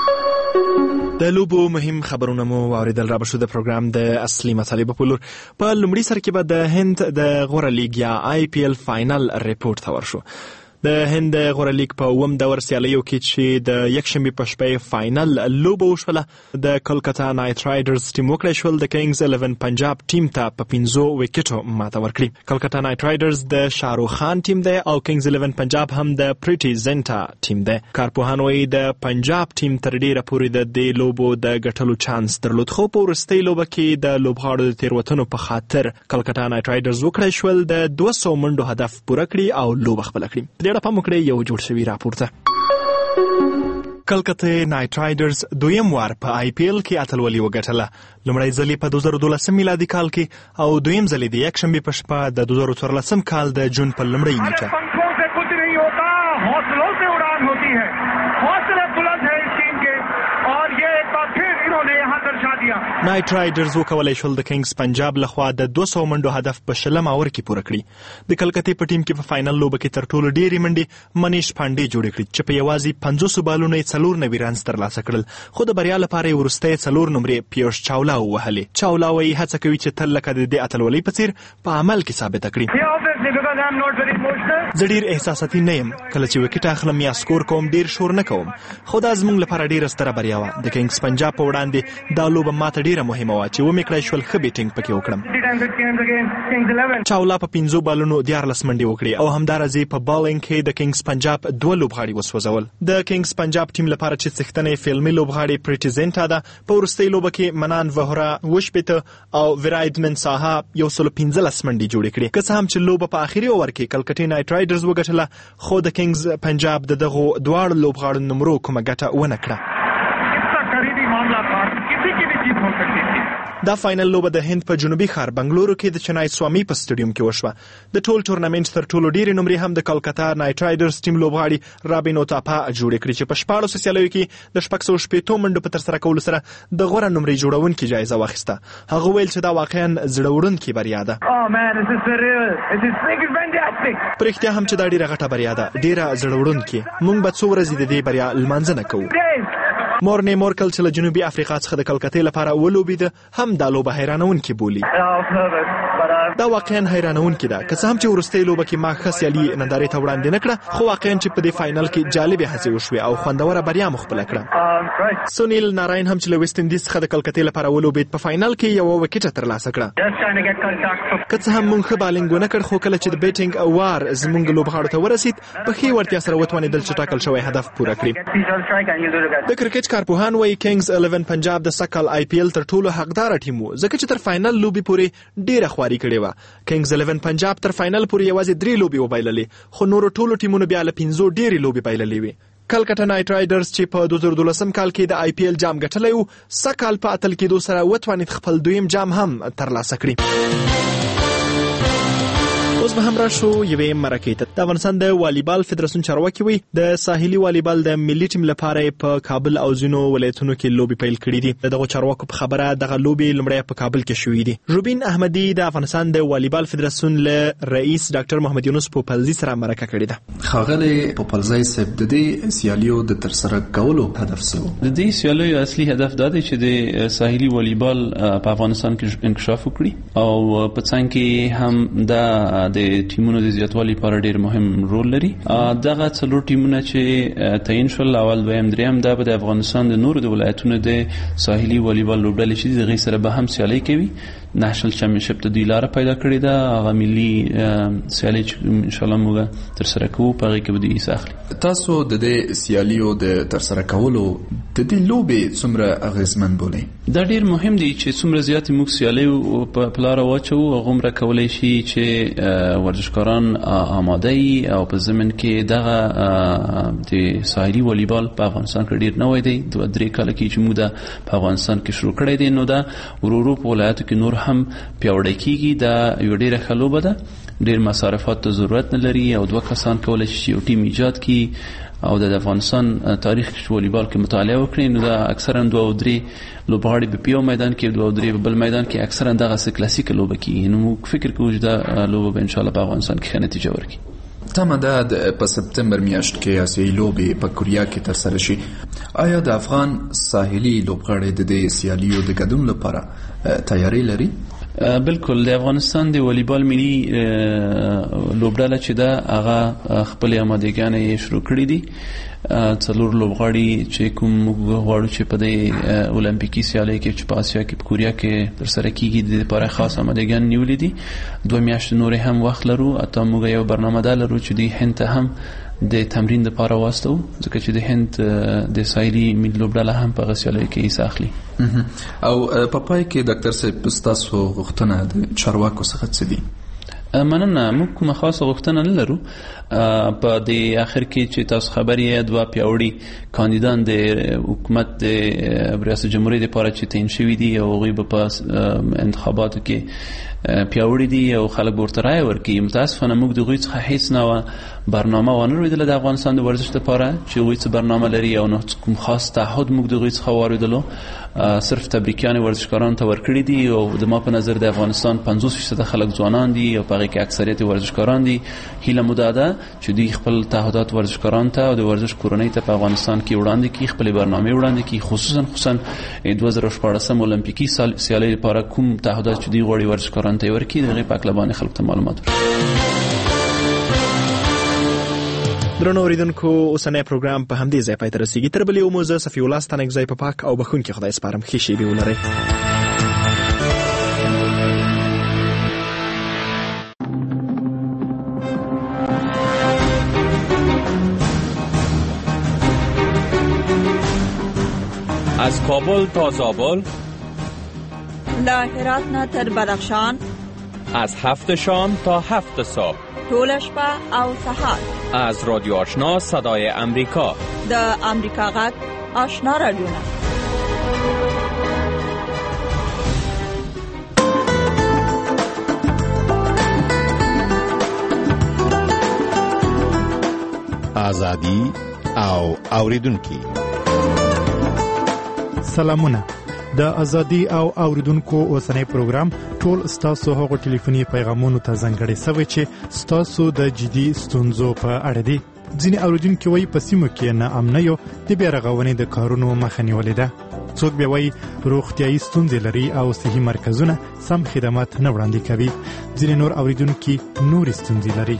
ورکړه. د لوبو مهم خبرونه مو واوریدل. را به شو د پروګرام د اصلي مطالبه په لور. په لومړي سر کې به د هند د غوره لیګ یا آی پی ایل فائنل ریپورت ته ورشو. د هند غوره لیګ په اووم دور سیالیو کې چې د یکشنبې په شپه فائنل لوبه وشوله د کلکتا نایټ رایډرز ټیم وکړی شول د کینګز الیون پنجاب ټیم ته په پنځو وکټو ماته ورکړي. کلکتا نایټ رایډرز د شاهرخ خان ټیم دی او کینګز الیون پنجاب هم د پریټیزنټا ټیم دی. کارپوهان وایي د پنجاب ټیم تر ډیره پورې د دې لوبو د ګټلو چانس درلود خو په وروستۍ لوبه کې د لوبغاړو د تېروتنو په خاطر کلکتا نایټ رایډرز وکړی شول د دوه سوه منډو هدف پوره کړي او لوبه خپله کړي. په دې ګډه پام وکړئ یو جوړ شوی راپورته. کلکته نایټ رایډرز دویم وار په آی پی ایل کې اتلولي وګټله. لومړی ځل په دوه زره دولس میلادي کال کې او دویم ځل د یکشنبه په شپه د دوه زره څوارلس کال د جون په لومړۍ نیټه. نایټ رایډرز وکولای شول د کینګز پنجاب لخوا د دوه سوه منډو هدف په شلم اور کې پوره کړي. د کلکتې په ټیم کې په فائنل لوبه کې تر ټولو ډېرې منډې منیش پانډې جوړې کړې چې په یوازې پنځوس بالونو یې څلور نوي رنز ترلاسه کړل، خو د بریا لپاره یې وروستۍ څلور نمرې پیوش چاولا ووهلې. چاولا وایي هڅه کوي چې تل لکه د دې اتلولۍ په څیر په عمل کې ثابته کړي. زه ډېر احساساتي نه یم، کله چې وکټ اخلم یا سکور کوم ډېر شور نه کوم، خو دا زموږ لپاره ډېره ستره بریا وه. د کینګز پنجاب په وړاندې دا لوبه ماته ډېره مهمه وه چې ومې کړای شول ښه بیټینګ پکې وکړم. چاولا په پنځو بالونو دیارلس منډې وکړې او همداراز په بالینګ کې د کینګز پنجاب دوه لوبغاړي وسوځول. د کینګز پنجاب ټیم لپاره چې څښتنې فلمي لوبغاړي پریټیزنټا ده، په وروستۍ لوبه کې منان وهرا وشپېته او ورایدمن ساها یو سل پنځلس منډې جوړې کړې. که څه هم چې لوبه په آخري اوور کې کلکتې نایټ رایډرز وګټله، خو د کینګز پنجاب د دغو دواړو لوبغاړو نمرو کومه ګټه ونه کړه. دا فائنل لوبه د هند په جنوبي ښار بنگلورو کې د چنای سوامي په سټیډیوم کې وشوه. د ټول ټورنمنټ تر ټولو ډېرې نمرې هم د کلکتا نایټ رایډرز ټیم لوبغاړي رابین اوتاپا جوړې کړې چې په شپاړسو سیالیو کې د شپږ سوه شپېتو منډو په ترسره کولو سره د غوره نمرې جوړونکي جایزه واخیسته. هغه ویل چې دا واقعا زړه وړونکې بریا ده. په رښتیا هم چې دا ډېره غټه بریا ده، ډېره زړه وړونکې. موږ به څو ورځې د دې بریا لمانځنه کوو. مورنی مورکل چې له جنوبي افریقا څخه د کلکتې لپاره ولوبېده هم دا لوبه حیرانونکې بولي. دا واقعا حیرانونکې ده. که څه هم چې وروستۍ لوبه کې ما ښه سیالي نندارې ته وړاندې نه کړه، خو واقعا چې په دې فائنل کې جالبې هڅې وشوې او خوندوره بریا مو خپله کړه. سونیل ناراین هم چې له ویسټ انډیز څخه د کلکتې لپاره ولوبېد، په فائنل کې یوه وکټه ترلاسه کړه. که څه هم موږ ښه بالینګ ونه کړ، خو کله چې د بیټینګ وار زموږ لوبغاړو ته ورسید، په ښې وړتیا سره وتوانېدل چې ټاکل شوی هدف پوره کړي. د کرکټ کارپوهان وایي کینګز الیون پنجاب د سږ آی پی ایل تر ټولو حقداره ټیم و، ځکه چې تر فائنل لوبې پورې ډېره خواري کړې وه. کینګز الیون پنجاب تر فائنل پورې یوازې درې لوبې وبایللې، خو نورو ټولو ټیمونو بیا له پنځو ډېرې لوبې بایللې وې. کلکتا نایټ رایډرز چې په دوه زره دولسم کال کې د آی پی ایل جام ګټلی و، سږ کال په اتل کېدو سره وتوانېد خپل دویم جام هم ترلاسه کړي. اوس به هم راشو یوې مرکې ته. د افغانستان د والیبال فدراسیون چارواکي وایي د ساحلي والیبال د ملي ټیم لپاره په کابل او ځینو ولایتونو کې لوبې پیل کړي دي. د دغو چارواکو په خبره دغه لوبې لومړی په کابل کې شوې دي. روبین احمدي د افغانستان د والیبال فدراسیون له رئیس ډاکټر محمد یونس پوپلزي سره مرکه کړې ده. ښاغلی پوپلزي صاحب، د دې سیالیو د ترسره کولو هدف څه و؟ د دې سیالیو اصلي هدف دا دی چې د ساحلي والیبال په افغانستان کې انکشاف وکړي او په څنګ کې هم دا د ټیمونو د زیاتوالي لپاره ډېر مهم رول لري. دغه څلور ټیمونه چې تعین شول، اول، دویم، دریم، دا به د افغانستان د نورو د ولایتونو د ساحلي والیبال لوبډلې چې دغې سره به هم سیالي کوي. نېشنل چمپionship ته دوی لاره پیدا کړې ده. هغه ملي سیالي چې انشاءالله موږ ترسره کوو، په هغې کې به دوی حصه اخلي. تاسو د دې سیالیو د ترسره کولو د دې لوبې څومره اغېزمن بولئ؟ دا ډېر مهم دی چې څومره زیاتې موږ سیالۍ په لاره واچوو، هغومره کولی شي چې ورزشکاران آماده وي او په ضمن کې دغه د ساحلي والیبال په افغانستان کې ډېر نوی دی. دوه درې کاله کې چې موږ دا په افغانستان کې شروع کړی دی، نو دا ورو ورو په ولایاتو کې نور هم پیاوړی کېږي. دا یوه ډېره ښه لوبه ده، ډېر مصارفات ته ضرورت نه لري او دوه کسان کولی شي یو ټیم ایجاد کړي او د افغانستان تاریخ کې والیبال کې مطالعه وکړي. نو دا اکثرا دوه او درې لوبغاړي په پیو میدان کې، دوه او درې په بل میدان کې، اکثرا دغه کلاسیکه لوبه کېږي. نو موږ فکر کوو چې دا لوبه به انشاءالله په افغانستان کې ښه نتیجه ورکړي. تمه ده په سپتمبر میاشت کې آسیایي لوبې په کوریا کې ترسره شي. آیا د افغان ساحلي لوبغاړي د دې سیالیو د ګډون لپاره تیاری لري؟ بالکل. د افغانستان د والیبال ملي لوبډله چې ده، هغه خپلې آمادګیانې شروع کړي دي. څلور لوبغاړي چې کوم موږ غواړو چې په دې اولمپیکي سیالۍ کې چې په اسیا کې په کوریا کې ترسره کېږي، د دې لپاره خاص آمادګیان نیولې دي. دوه میاشتې نورې هم وخت لرو. اته موږ یو برنامه دا لرو چې دوی هند ته هم د تمرین لپاره واستو، ځکه چې د هند د ساحلي ملي لوبډله هم په هغه سیالیو کې حصه اخلي. او په پای کې ډاکټر صاحب، ستاسو غوښتنه د چارواکو څخه څه دي؟ مننه. موږ کومه خاصه غوښتنه نه لرو. په دې اخر کې چې تاسو خبرې دوه پیاوړي کاندیدان د حکومت د ریاست جمهوریت لپاره چې تعیین شوي دي او هغوی به په انتخاباتو کې پیاوړي دي او خلک ورته رایه ورکوي. متاسفانه موږ د هغوی څخه هیڅ نوع برنامه وانه اورېدله د افغانستان د ورزش لپاره چې هغوی څه برنامه لري او نه کوم خاص تعهد موږ د هغوی څخه واورېدلو. صرف تبریکیان ورزشکارانو ته ورکړي دي او د ما په نظر د افغانستان پنځوس فیصد خلک ځوانان دي او په هغې کې اکثریت ورزشکاران دي. هیله مو دا ده چې دوی خپل تعهدات ورزشکارانو ته او د ورزش کورنۍ ته په افغانستان کې وړاندې کړي، خپلې برنامې وړاندې کړي، خصوصا خصوصا دوه زره شپاړسم المپیکي سیالۍ لپاره کوم تعهدات چې دوی غواړي ورزشکارانو ته یې ورکړي د هغې په هکله باندې خلکو ته معلومات ورکړي. درنو اوریدونکو، اوسنی پروګرام په همدې ځای پای ته رسیږي. تر بلې موزه صفي الله ستانکزی په پاک او بخښونکي خدای سپارم. ښې شېبې ولرئ. از کابل تا زابل، له هرات نه تر بدخشان، از هفت شام تا هفت صبح، ټول شپه او سهار، از رادیو آشنا صدای امریکا، د امریکا غږ آشنا رادیوونه. ازادي او اوریدونکو، سلامونه. د ازادي او اوریدونکو اوسنی پروګرام ټول ستاسو هغو ټلیفوني پیغامونو ته ځانګړی شوی چې ستاسو د جدي ستونزو په اړه دي. ځینې اوریدونکي وایي په سیمو کې ناامنیو د بیا رغونې د کارونو مخه نیولې ده. څوک بیا وایي روغتیایي ستونزې لري او صحي مرکزونه سم خدمات نه وړاندې کوي. ځینې نور اوریدونکي نورې ستونزې لري.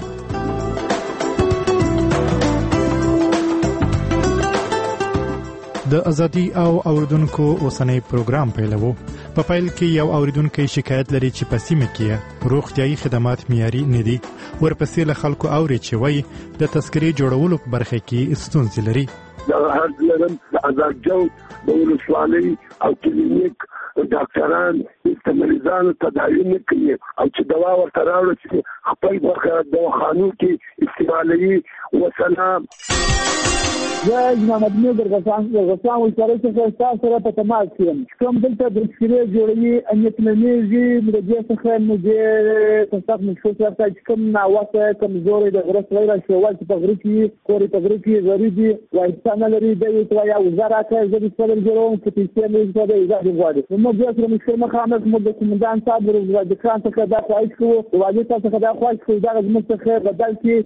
د ازادي او اوریدونکو اوسنی پروګرام پیلوو. په پیل کې یو اوریدونکی شکایت لري چې په سیمه کې روغتیایي خدمات معیاري نه دي. ورپسې له خلکو اوري چې وایي د تذکرې جوړولو په برخه کې ستونزې لري. د هر لرم د ازادجو د ولسوالۍ او کلینیک ډاکټران د مریضانو تداوی نه کوي او چې دوا ورته راوړي چې خپل برخه دواخانو کې استعمالوي. وسلام. زه محمد نور غسان غسان ولسوالۍ څخه تاسو سره په تماس یم. کوم دلته د تذکرې جوړوي امنیت لنیږي د دې څخه نو د تاسو مشکل سره چې کوم ناواسه کمزوري د غرس غیر شوال چې په غرو کې کوري په غرو کې غریبي وایستانه لري د یو یا وزارت د دې څخه جوړون چې په سیمه کې د ایجاد غواړي. نو موږ سره مشکل مخامخ موږ د کومندان صاحب د کان څخه دا خواهش کوو د واجب څخه دا خواهش کوو دا زموږ څخه بدل کې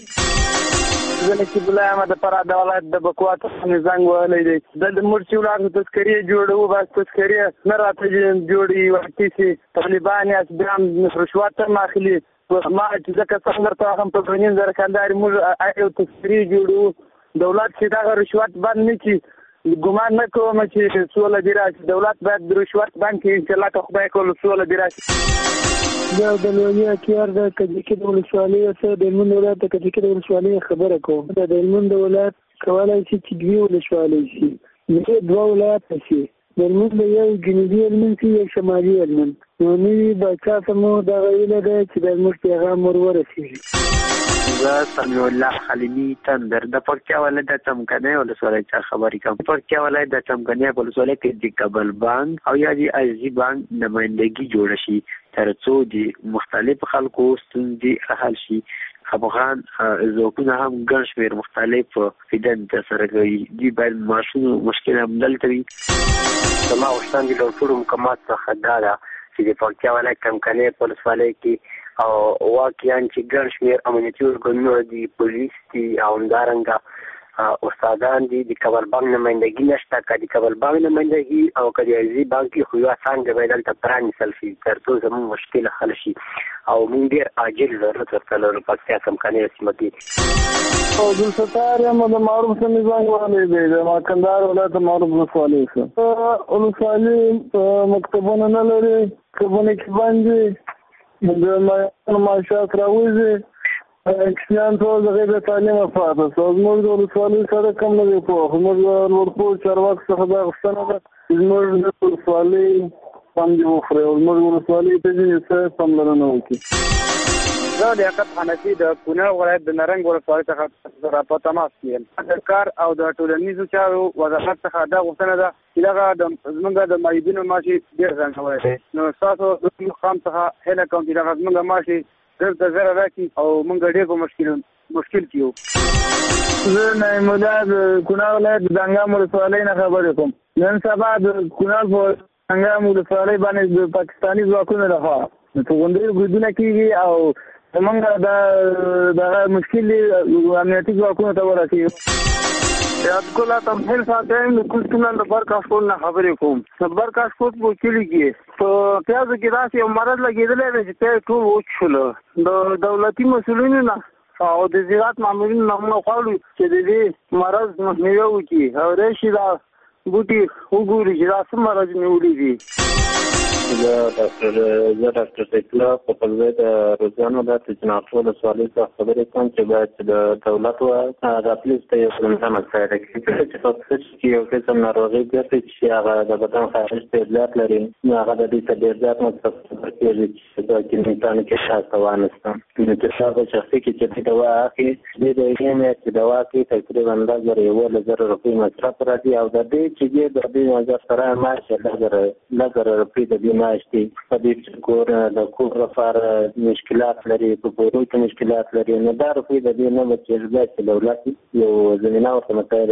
زه چې بلایم د فرا د ولایت د بکوات نظام ولې دی د مرچي ولر تذکرې جوړو بس تذکرې نه راته جوړي ورته سي طالبان یا بیان رشوت ماخلي ما چې ځکه څنګه ته هم په غنین زرکنداري موږ ایو تذکرې جوړو دولت چې دا رشوت باندې نه کی ګمان نه کوم چې سوله دی راشي. دولت باید د رشوت باندې ان شاء الله خدای کول سوله دی راشي. دا د لوی کېر د کجکی د ولسوالۍ سره د هلمند ولایت د کجکی د ولسوالۍ خبره کوم. د هلمند ولایت کولای شي چې دوی ولسوالۍ شي نه دوه ولایت شي. د هلمند یو جنوبي هلمند یو شمالي هلمند. نو نوی بچا سمو د غویله ده چې د موږ پیغام ورورسیږي. زه سمیع الله خلیلي تندر د پکتیا ولایت د چمکنه ولسوالۍ څخه خبرې کوم. پکتیا ولایت د چمکنه ولسوالۍ کې د کابل بانک او یا د ازي بانک نمائندګي جوړ شي ترڅو د مختلف خلکو ستونزې حل شي. افغان ځواکونه هم ګڼ شمېر مختلف فدن ترسره کوي. دوی باید معاشونو مشکل همدلته وي. زما غوښتنه د ټولو مقامات څخه دا ده چې د پکتیا ولایت چمکنه ولسوالۍ کې او واقعا چې ګڼ شمېر امنیتي ارګانونه دي، پولیس دي او همدارنګه استادان دي. د کابل بانک نمائندګي نشته. که د کابل بانک نمائندګي او که د ازي بانک خو یو څنګه باید دلته پرانیستل شي ترڅو زموږ مشکل حل شي او موږ ډېر عاجل ضرورت ورته لرو پکتیا چمکنه سیمه کې. عبدالستار یم د معروف سمې ځوانوالی دی د ماکندهار ولایت معروف ولسوالۍ څخه. ولسوالۍ مکتبونه نه لري، کبونه کې بند دي، د معاشات راوځي، کسیان ټول د غیر تعلیمه پاتې شو. زموږ د ولسوالۍ سره کم نه دی پوه. زموږ د لوړپوړ چارواکو څخه دا غوښتنه ده چې زموږ د ولسوالۍ پام دې وخوري او زموږ ولسوالۍ ته ځینې څه پاملرنه وکړي. زه لیاقت حنفي د کونړ ولایت د نرنګ ولسوالۍ څخه را په تماس یم. د کار او د ټولنیزو چارو وزارت څخه دا غوښتنه ده چې دغه زموږ د معیوبینو معاشي ډېر ځنډولی دی. نو ستاسو د مقام څخه هیله کوم چې دغه زموږ معاشي ډېر تر ډېره راکړي او موږ ډېر په مشکل مشکل کې یو. زه نعیم الله د کونړ ولایت د دانګام ولسوالۍ نه خبرې کوم. نن سبا د کونړ په دانګام ولسوالۍ باندې د پاکستاني ځواکونو لخوا په غونډۍ بریدونه کېږي او موږ د دغه مشکل امنیتي ځواکونو ته ورسېږو. یادګل تمثیل ساتم د کوستونه د برکاسپورټ نه خبرې کوم. د برکاسپورټ په کلي کې په پیازو کې داسې یو مرض لګېدلی دی چې پیاز ټول وچ شول. د دولتي مسؤلینو نه او د زراعت مامورینو نه موږ غواړو چې د دې مرض مخنیوی وکړي او راشي دا بوټي وګوري چې دا څه مرض نیولی دي. زه ډاکټر زه ډاکټر سیکلا په خپل د روزانو د تجناتو ولسوالۍ څخه خبرې کوم چې باید د دولت او راتلونکي ته یو پلان مساعده کړي چې په څه کې یو قسم ناروغي ګرځي چې هغه د بدن خارج ته اطلاعات لري. هغه د دې ته ډېر زیات مصرف کوي چې د کیمیاوي کې شاته وانسته. نو چې هغه شخصي کې چې دوا اخلي د دې یې چې دوا کې تقریبا د یو لزر روپۍ مصرف راځي او د دې چې د دې نظر سره ماشه لزر لزر روپۍ د ماشتي په دې چې کور د کور لپاره مشکلات لري په کورو کې مشکلات لري نو دا روپۍ د دې نه بچي چې دولت یو زمينه ورته مساعده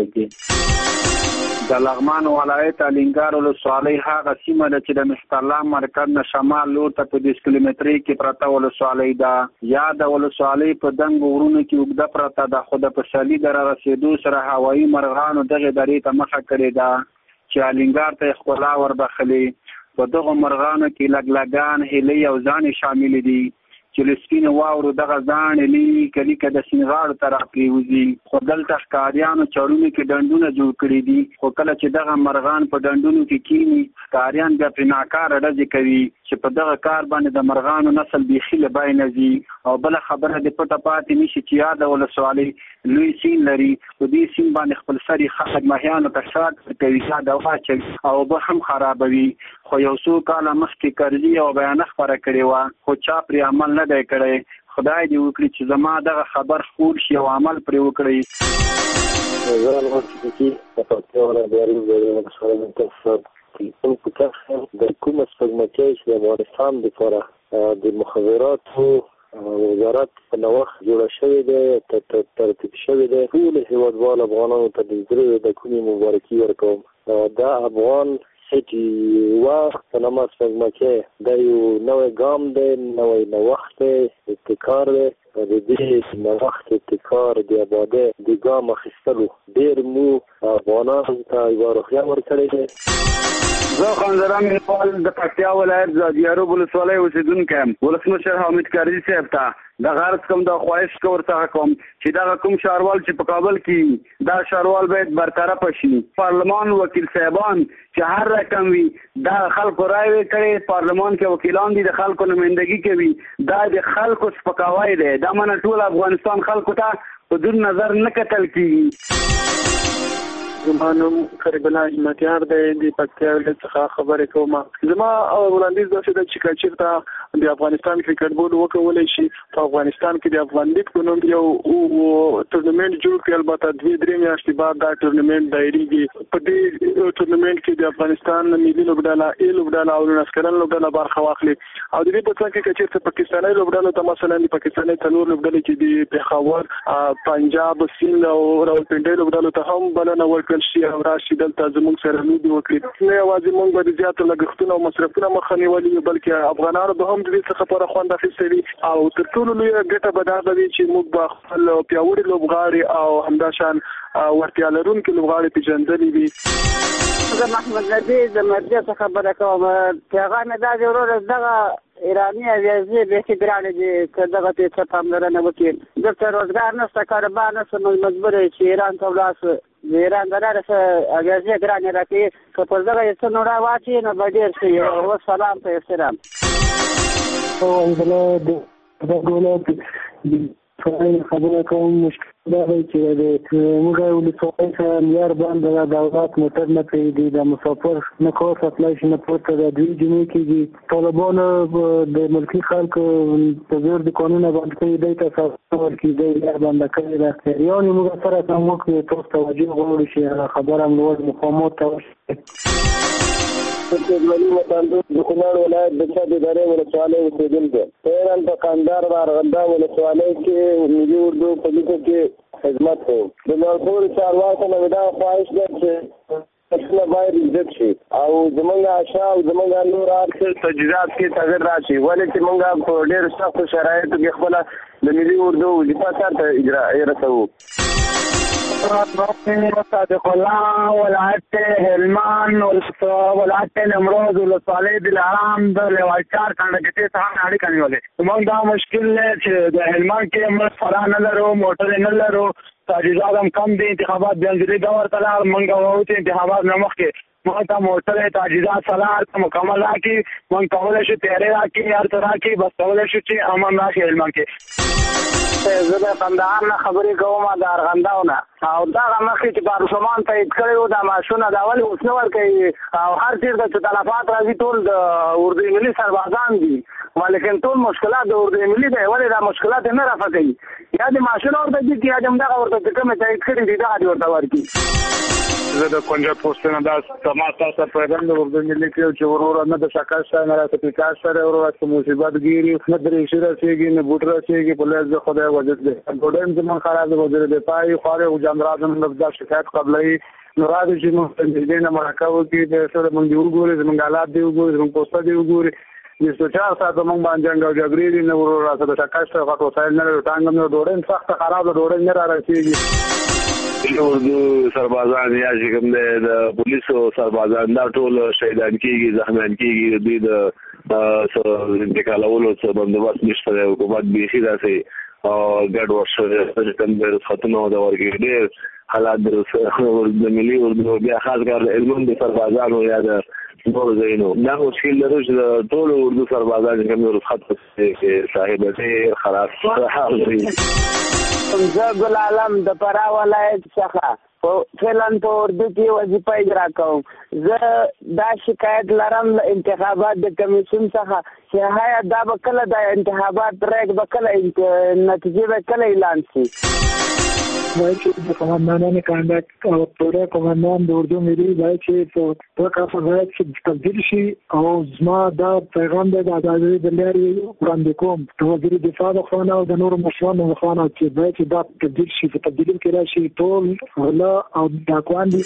کوي. د لغمان ولایت الینګار ولسوالۍ هغه سیمه ده چې د مسترلام مرکز نه شمال لور ته په دېرش کیلومتري کې پرته ولسوالۍ ده. یا د ولسوالۍ په دنګ غرونو کې اوږده پرته ده خو د پسرلي د رارسېدو سره هوایي مرغانو دغې درې ته مخه کړې ده چې الینګار ته ښکلا وربخلي. په دغه مرغانو کې لګلګان هیلۍ او ځانې شامل دي چې له سپینو واورو دغه ځانې لیکه لیکه د سیند غاړو ته راپرېوځي. خو دلته ښکاریانو چړونو کې ډنډونه جوړ کړي دي خو کله چې دغه مرغان په ډنډونو کې کیني ښکاریان بیا پرې ناکاره ډزې کوي چې په دغه کار باندې د مرغانو نسل بیخي له بای نه ځي. او بله خبره د پټه پاتې نشي چې یاده ولسوالۍ لوی سیند لري. په دې سیند باندې خپل سري خلک ماهیانو ته شاک ورکوي یا دوا اچوي او اوبه هم خرابوي. خو یو څو کاله مخکې قرضي او بیانه خپره کړې وه خو چا پرې عمل نه دی کړی. خدای دې وکړي چې زما دغه خبر خپور شي او عمل پرې وکړي. زه الغوښتي په پښتو ولایت د کومه سپوږمکۍ چې د افغانستان لپاره د مخابراتو وزارت په نوښت جوړه شوې ده ترتیب شوې ده. ټول هیوادوال افغانانو ته د زړه د کومې مبارکي ورکوم. دا افغان سټي وخت په نامه سپوږمکۍ دا یو نوی ګام دی نوی نوښت دی ابتکار دی. د دې نوښت ابتکار د آبادۍ د ګام اخیستلو ډېر مو افغانانو ته یوه روحیه ورکړې ده. زه خانزره مینوال د پکتیا ولایت زادیارو ولسوالۍ اوسېدونکی یم. ولسمشر حامد کرزي صاحب ته د غرض کوم د خواهش ورڅخه کوم چې دغه کوم ښاروال چې په کابل کې دا ښاروال باید برطرفه شي. پارلمان وکیل صاحبان چې هر رقم وي دا خلکو رایې کړي پارلمان کې وکیلان دي د خلکو نمایندګي کوي دا د خلکو سپکاوی دی. دا منه ټول افغانستان خلکو ته په دون نظر نه کتل کېږي. زما نوم کربلا همتیار دی د پکتیا ولایت څخه خبرې کوم. زما وړاندیز داسې ده چې که چېرته د افغانستان کرکټ بورډ وکولی شي په افغانستان کې د افغان لیګ په نوم یو ټورنمنټ جوړ کړي. البته دوې درې میاشتې بعد دا ټورنمنټ دایریږي. په دې ټورنمنټ کې د افغانستان ملي لوبډله ای لوبډله او نسکرن لوبډله برخه واخلي او د دې په څنګ کې که چېرته پاکستاني لوبډلو ته مثلا د پاکستاني څلور لوبډلې چې د پېښور پنجاب سیند او راولپنډۍ لوبډلو ته هم بلنه ورکړل شي او راشي دلته زموږ سره لوبې وکړي. نه یوازې موږ به د زیاتو لګښتونو او مصرفونو مخه نیولي وي بلکې افغانانو به هم د دې څخه پوره خوند اخیستی وي او تر ټولو لویه ګټه به دا وي چې موږ به خپل پیاوړي لوبغاړي او همداشان وړتیا لرونکي لوبغاړي پېژندلي وي. زه محمد نبي د مرجع څخه خبره کوم. پیغام مې دا دی وروره دغه ایراني اویازې بیخي ګرانې دي که دغه ته څه پاملرنه وکړي. دلته روزګار نشته کاروبار نشته نو مجبور یې چې ایران ته ولاړ شو. د ایران د لارې څه اویازې ګرانې راکوي که پر دغه یې څه نوړه واچوي نو به ډېر ښه وي. اوس سلام ته احترام. مشکل خبره کوم مشکل دا دی چې د موږ ولسوالۍ سره معیار باندې د دولت موټر نه پرېږدي د مسافر نه کار ساتلی شي نه پورته د دوی جمعې کېږي طالبانو د ملکي خلکو په زور د قانون باندې کوي دی ته ساتنه ورکړي دی معیار باندې کوي د اختیاریان یې موږ سره هم وکړو تاسو توجه غواړو چې خبره هم لوړ مقامات ته وشي. ولي وطندوس د کونړ ولایت د چا د ادارې ولسوالۍ اوسېدونکی تهران په کاندار د ارغنداب ولسوالۍ کې ملي اردو په لیکو کې خدمت کوم. د نورپور چارواکو نه مې دا خواهش ده چې پښتانه باید عزت شي او زمونږ آشا او زمونږ نور هر تجهیزات کې تغیر راشي ولې چې مونږ په ډېر سختو شرایطو کې خپله د ملي اردو وظیفه سرته اجرا رسوو. صادق الله ولایت هلمند ولایت نمروز ولسوالۍ دلارام د لیوالچار کنډکټې څخه اړیکه نیولې. موږ دا مشکل دی چې د هلمند کې موږ فرا نه لرو موټر نه لرو تجهیزات هم کم دي انتخابات بینځلي دور ته لاړ موږ ووتو انتخابات نه مخکې موږ ته موټر تجهیزات سلار مکمل راکړي موږ کولی شو تیارې راکړي هر څه راکړي بس کولی شو چې امن راشي هلمند کې. زه د کندهار نه خبرې کوم د ارغنداو نه او دغه مخکې چې پارلمان تایید کړی و دا معاشونه دا ولې اوس نه ورکوي او هر چېرته چې تلفات راځي ټول د اردو ملي سربازان دي ولیکن ټول مشکلات د اردو ملي دی ولې دا مشکلات نه رفع کوي یا د معاشونه ورته دي چې یا د همدغه ورته چې کومې تایید کړي دي دغه دې ورته ورکړي. زه د کنجد پوسټونه دا تما تاسو ته پیغام د اردو ملي کې چې وروره نه د شکر سره نه راته پیکاس سره وروره چې مصیبت ګیري نه درې شي رسېږي نه بوټ رسېږي په لږ خدای وجد دی ګوډن زمون خراب وزیر دفاع خارج او جنرال د شکایت قبلې نو راځي چې موږ د نه مرکو کې د سره موږ وګورو زموږ حالات دی وګورو زموږ پوسټ دی وګورو د سوچار ساته موږ باندې جنگ او جګړې دي نو وروره راته د شکر سره غټو سایل نه ټانګ نو ډوډن سخت خراب ډوډن نه را رسېږي. اردو سربازان یا چې کوم د پولیسو سربازان دا ټول شهیدان کیږي زخمیان کیږي دوی د انتقالولو څه بندوبست نشته د حکومت بیخي داسې ګډ ورشو کوم د رخصتونو د ورګې ډېر حالات د ملي اردو بیا خاص کار د هلمند د سربازانو یا د نورو ځایونو دا مشکل لرو چې د ټولو اردو سربازان چې کوم رخصت کې صاحب ډېر خراب حال دی. زه ګل عالم د فراه ولایت څخه فعلا په اردو کې وظیفه اجرا کوم. زه دا شکایت لرم له انتخابات د کمیسیون څخه چې هایا دا به کله د انتخابات ریګ به کله نتیجې به کله اعلان شي. باید چې د قومندانانو کانداک او پوره قومندان د اردو ملي باید چې په کافه باید چې تبدیل شي او زما دا پیغام دی د ازادۍ د لارې وړاندې کوم د وزیر دفاع د خوا او د نورو مشرانو د خوا چې باید چې دا تبدیل شي په تبدیل کې راشي ټول غلا او ډاکوان دي.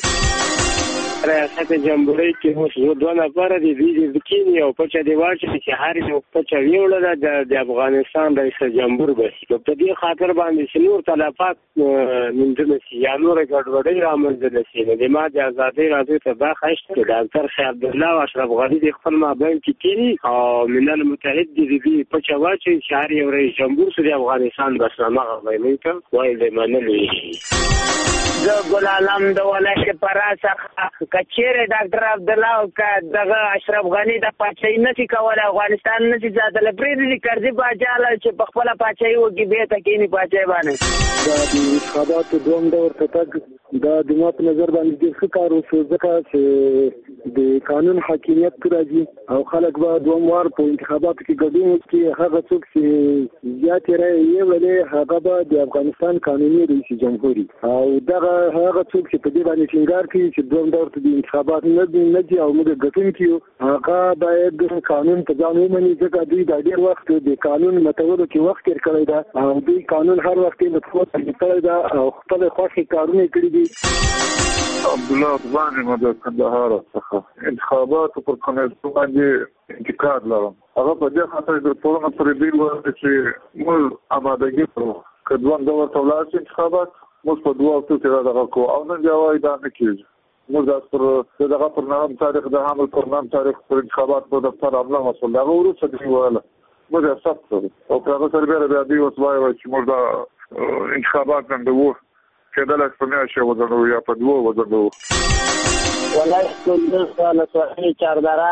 ریاست جمهوریت کې اوس یو دوه نفره دي د کینیا او پچا دی واچي چې هر یو پچا ویوړه د افغانستان رئیس جمهور بس په دې خاطر باندې چې نور تلفات منځنه سي یا نور ګډوډي رامنځته شي د ما د ازادي راځي ته دا خاص چې ډاکټر خیر عبد الله او اشرف غنی د خپل مابین کې کینی او ملل متحد دي دې پچا واچي چې هر یو رئیس جمهور سره افغانستان بس نامه غوښمن ته وایي د منلې. زه ګل عالم د ولایت فراه څخه کچېره ډاکټر عبد الله او دغه اشرف غنی د پاچای نشي کولای افغانستان نشي ځاتله پرې دي کرځي باجاله چې په خپل پاچای وږي به تکینی پاچای باندې دا د انتخاباتو دوم دور ته تک دا د ما په نظر باندې ډېر ښه کار وشو ځکه چې د قانون حاکمیت راځي او خلک به دوم وار په انتخاباتو کې ګډون وکړي هغه څوک چې زیاتې رایې یې ولې هغه به د افغانستان قانوني رئیس جمهور او دغه هغه څوک چې په دې باندې ټینګار کوي چې دوم دور ته د انتخابات نه دي نه دي او موږ ګټونکي یو هغه باید قانون په ځان ومني ځکه دوی د ډېر وخت د قانون متولو کې وخت تېر کړی ده او دوی قانون هر وخت یې متفاوت کړی ده او خپل خوښې کارونه کړي دي. عبدالله افغان یم د کندهار څخه انتخاباتو پر کمیسیون باندې انتقاد لرم هغه په دې خاطر د ټولنې پر دې وایي چې موږ آمادګي کړو که دوه دور ته ولاړ شي انتخابات موږ په دوه وختو کې دغه کوو او نن جواب دا نه کېږي موږ پر دغه پر نام تاریخ د حمل پر نام تاریخ پر انتخابات په دفتر عمله مسول هغه وروسته دی ویل موږ یې ثبت کړو او هغه سره بیا بیا دی اوس وایي چې موږ دا انتخابات نن دوه کېدل چې په میاشت وځو یا په دوه وځو ولایت کندوز ولسوالۍ چاردره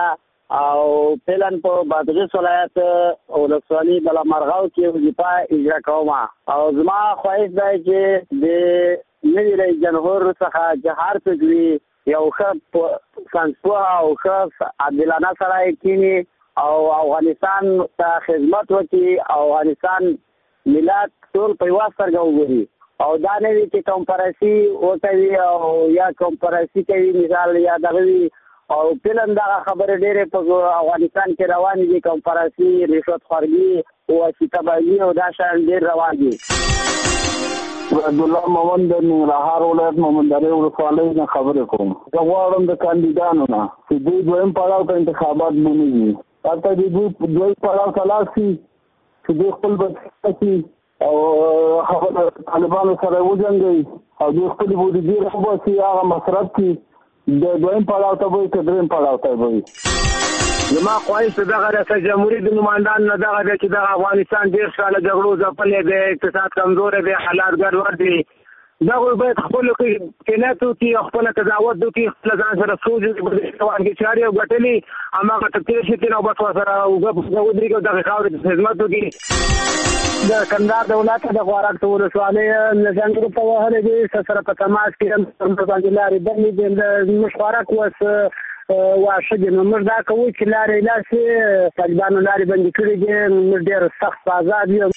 او پلان په بادغیس ولایت ولسوالۍ بلامرغاو کې وظیفه اجرا کوم او زما خواهش دی چې د نوي رئیس جمهور څخه جهار فکري یو ښه ساینسپوه او ښه عادلانه سړی کینی او افغانستان ته خدمت وکړي او افغانستان ملت ټول په یوه سترګه وګوري او دا نه وي چې کمپراسي وکوي او یا کمپراسي کوي مثال یا دغه وي او پلن دغه خبره ډېرې په افغانستان کې روانې دي کمپراسي رشوت خورګي واسطه بازي او دا شیان ډېر روان دي. عبدالله مومن د ننګرهار ولایت مومندرې ولسوالۍ نه خبرې کوم. زه غواړم د کاندیدانو نه چې دوی دویم پړاو ته انتخابات ونیسي هلته د دوی دوی پړاو ته لاړ شي چې دوی خپل بچي کړي او هغه طالبانو سره وجنګوي او دوی خپلې بودیجې راوباسي هغه مصرف کړي د دویم پړاو ته به که دریم پړاو ته به زما خواهش دغه ریاست جمهوري د نمایندان نه دغه دی چې دغه افغانستان ډېر کاله جګړو ځپلی دی اقتصاد کمزوری دی حالات ګډوډ دي دغه باید خپلو کې کینت وکړي خپله قضاوت وکړي خپله ځان سره سوچ وکړي روانګي چارې او ګټلي هماغه ته تېر شي نو بس ورسره اوږه په اوږه ودرېږي او دغې خاورې ته خدمت وکړي. د کندهار د ولایت د خوراک ولسوالۍ ځانګړو په وهلې دي سره په تماس کې باندې لارې بندې دي موږ خوراک اوس واښه دي نو موږ دا کوو چې لارې لاسې طالبانو لارې بندې کړي دي موږ ډېر سخت آزاد یو.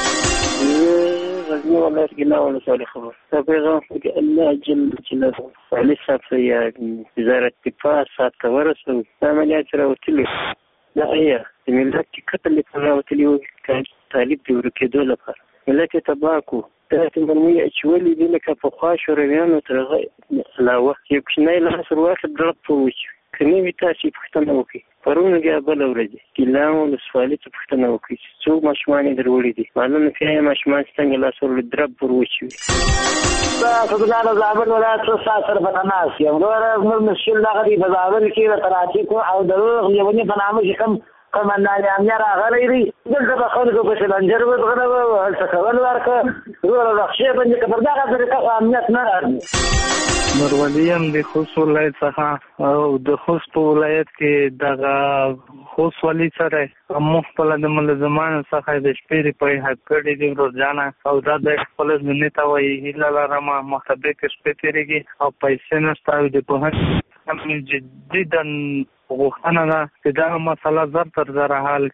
غزني ولایت کې نه ولسوالۍ خبر دا پیغام کې الله جل جلاله علي صاحب یا وزارت دفاع سات ته ورسو عملیات راوتلي دا ایا د ملت کې قتل په راوتلي وو طالب دی ورکېدو لپاره ملت یې تباه کړو دا چې مرمي اچولي دي لکه پخوا شورویانو تر هغه علاوه یو کوچنی لاس ور واخېد ډړپ په وچ که نه وي تاسې پوښتنه وکړئ پرون بیا بله ورځ ګیلان ولسوالۍ ته پوښتنه وکړئ چې څو ماشومان یې در وړي دي معلومه کړئ یې ماشومان څنګه لاس ور درب ور وچ وي. زه فضلان زابل ولایت څو ساعت سره په تماس یم وروره زموږ مشکل دغه دی په زابل کې د ترافیکو او د یونې په نامه چې کوم قمندان امنیه راغلی دی دلته به خلکو په سلنجر وځغلوه هلته کول ورکړه وروره رخشې بندې که پر دغه طریقه امنیت نه راځي. مرولی یم د خوست ولایت څخه او د خوست په ولایت کې دغه خوست والي سره موږ خپله د ملزمانو څخه د شپې په حق کړي دي ورځانه او دا د خپل ځینې ته وایي هیله لرم محتبق شپې تېرېږي او پیسې نشته او د پوهنې جدیدا غوښتنه ده چې دغه مسله زر تر زره حل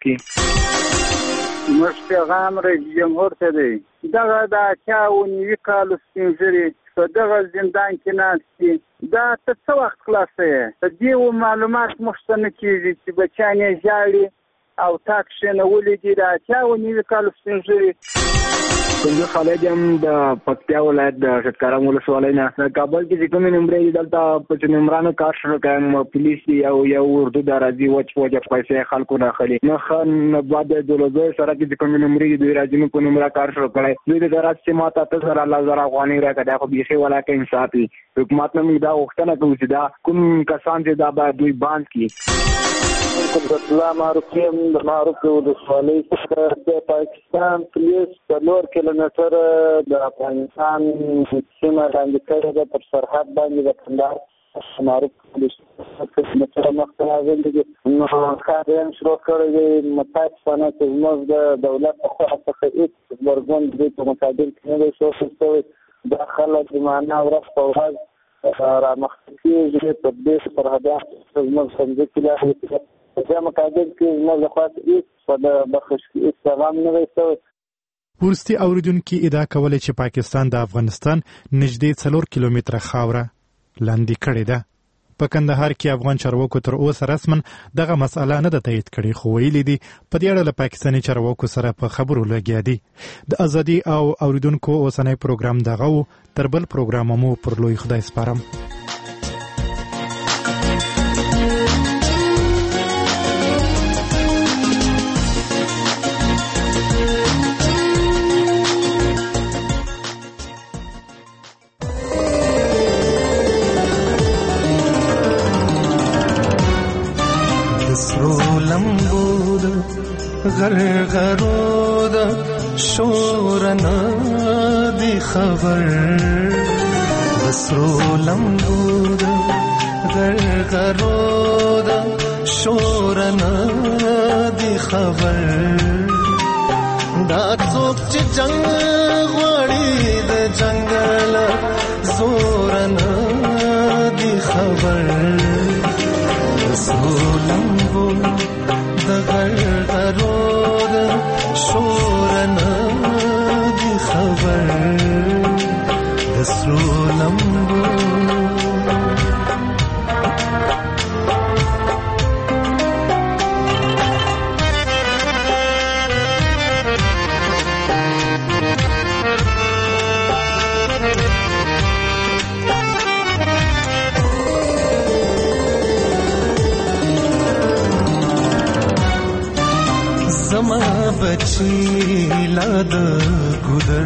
کړي. موږ پیغام رئیس جمهور ته دی دغه د اتیا او نوي کالو سپین ږیري په دغه زندان کې ناست دي دا ته څه وخت خلاصه یې په دې معلومات موږ ته نه کېږي چې بچیان یې ژاړي او تا کښېنولي دي د اتیا او نوي کالو سپین ږیري. زه خالد یم د پکتیا ولایت د شتکارم ولسوالۍ نه د کابل کې چې کومې نمرې دي دلته په چې نمرانو کار شروع کړم پولیس دي او یو اردو د راځي وچ وجه پیسې خلکو راخلي نه ښه بعد د دولزو سره کې چې کومې نمرې دي دوی راځي نو په نمره کار شروع کړی دوی د ګراج چې ماته اته زره الله زره افغانۍ راکړه دا خو بیخي ولاکه انصاف وي حکومت نه موږ دا غوښتنه کوو چې دا کوم کسان چې دا باید دوی باند کړي. الله معروف یم د معروف ولسوالۍ څخه د پاکستان پولیس څلور کیلومتره د افغانستان سیمه لاندې کړې ده پر سرحد باندې د کندهار معروف پولیس څخه مخته راغلي دي نو کار یې شروع کړی دی متاسفانه چې زموږ د دولت په خوا څخه هېڅ غبرګون د دې په مقابل کې نه دی شوی شوی دا خلک د معنا ورځ په ورځ رامخته کېږي په دې سرحدات زموږ څمځکې لارې په مقابل کې زموږ لخوا هېڅ په د بخښ کې هېڅ پیغام نه دی شوی. وروستي اوریدونکي ادعا کوله چې پاکستان د افغانستان نږدې څلور کیلومتره خاوره لاندې کړې ده. په کندهار کې افغان چارواکو تر اوسه رسما دغه مسأله نه ده تایید کړې خو ویلي دي په دې اړه له پاکستاني چارواکو سره په خبرو لګیا دي. د ازادي او اوریدونکو اوسنی پروګرام دغه و تر بل پروګرام مو پر لوی خدای سپارم. غرغرو دا شورنا دی خبر بسرو لمبو دا غرغرو دا شور شورنا دی خبر دا څوک چې جنگ غواړي د جنگل زورنا دی خبر سولمبو د غرغرو د شورنا دی خبر د سولمبو زما بچی لاد ګدر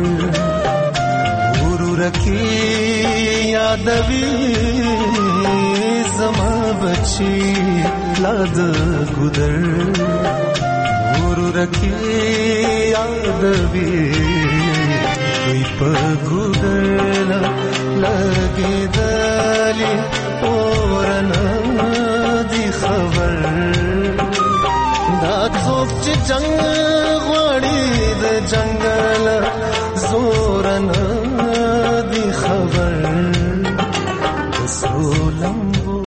ورور کی یادوي زما بچی لاد ګدر ورور کی یادوي وي په ګدر لګې دالي اور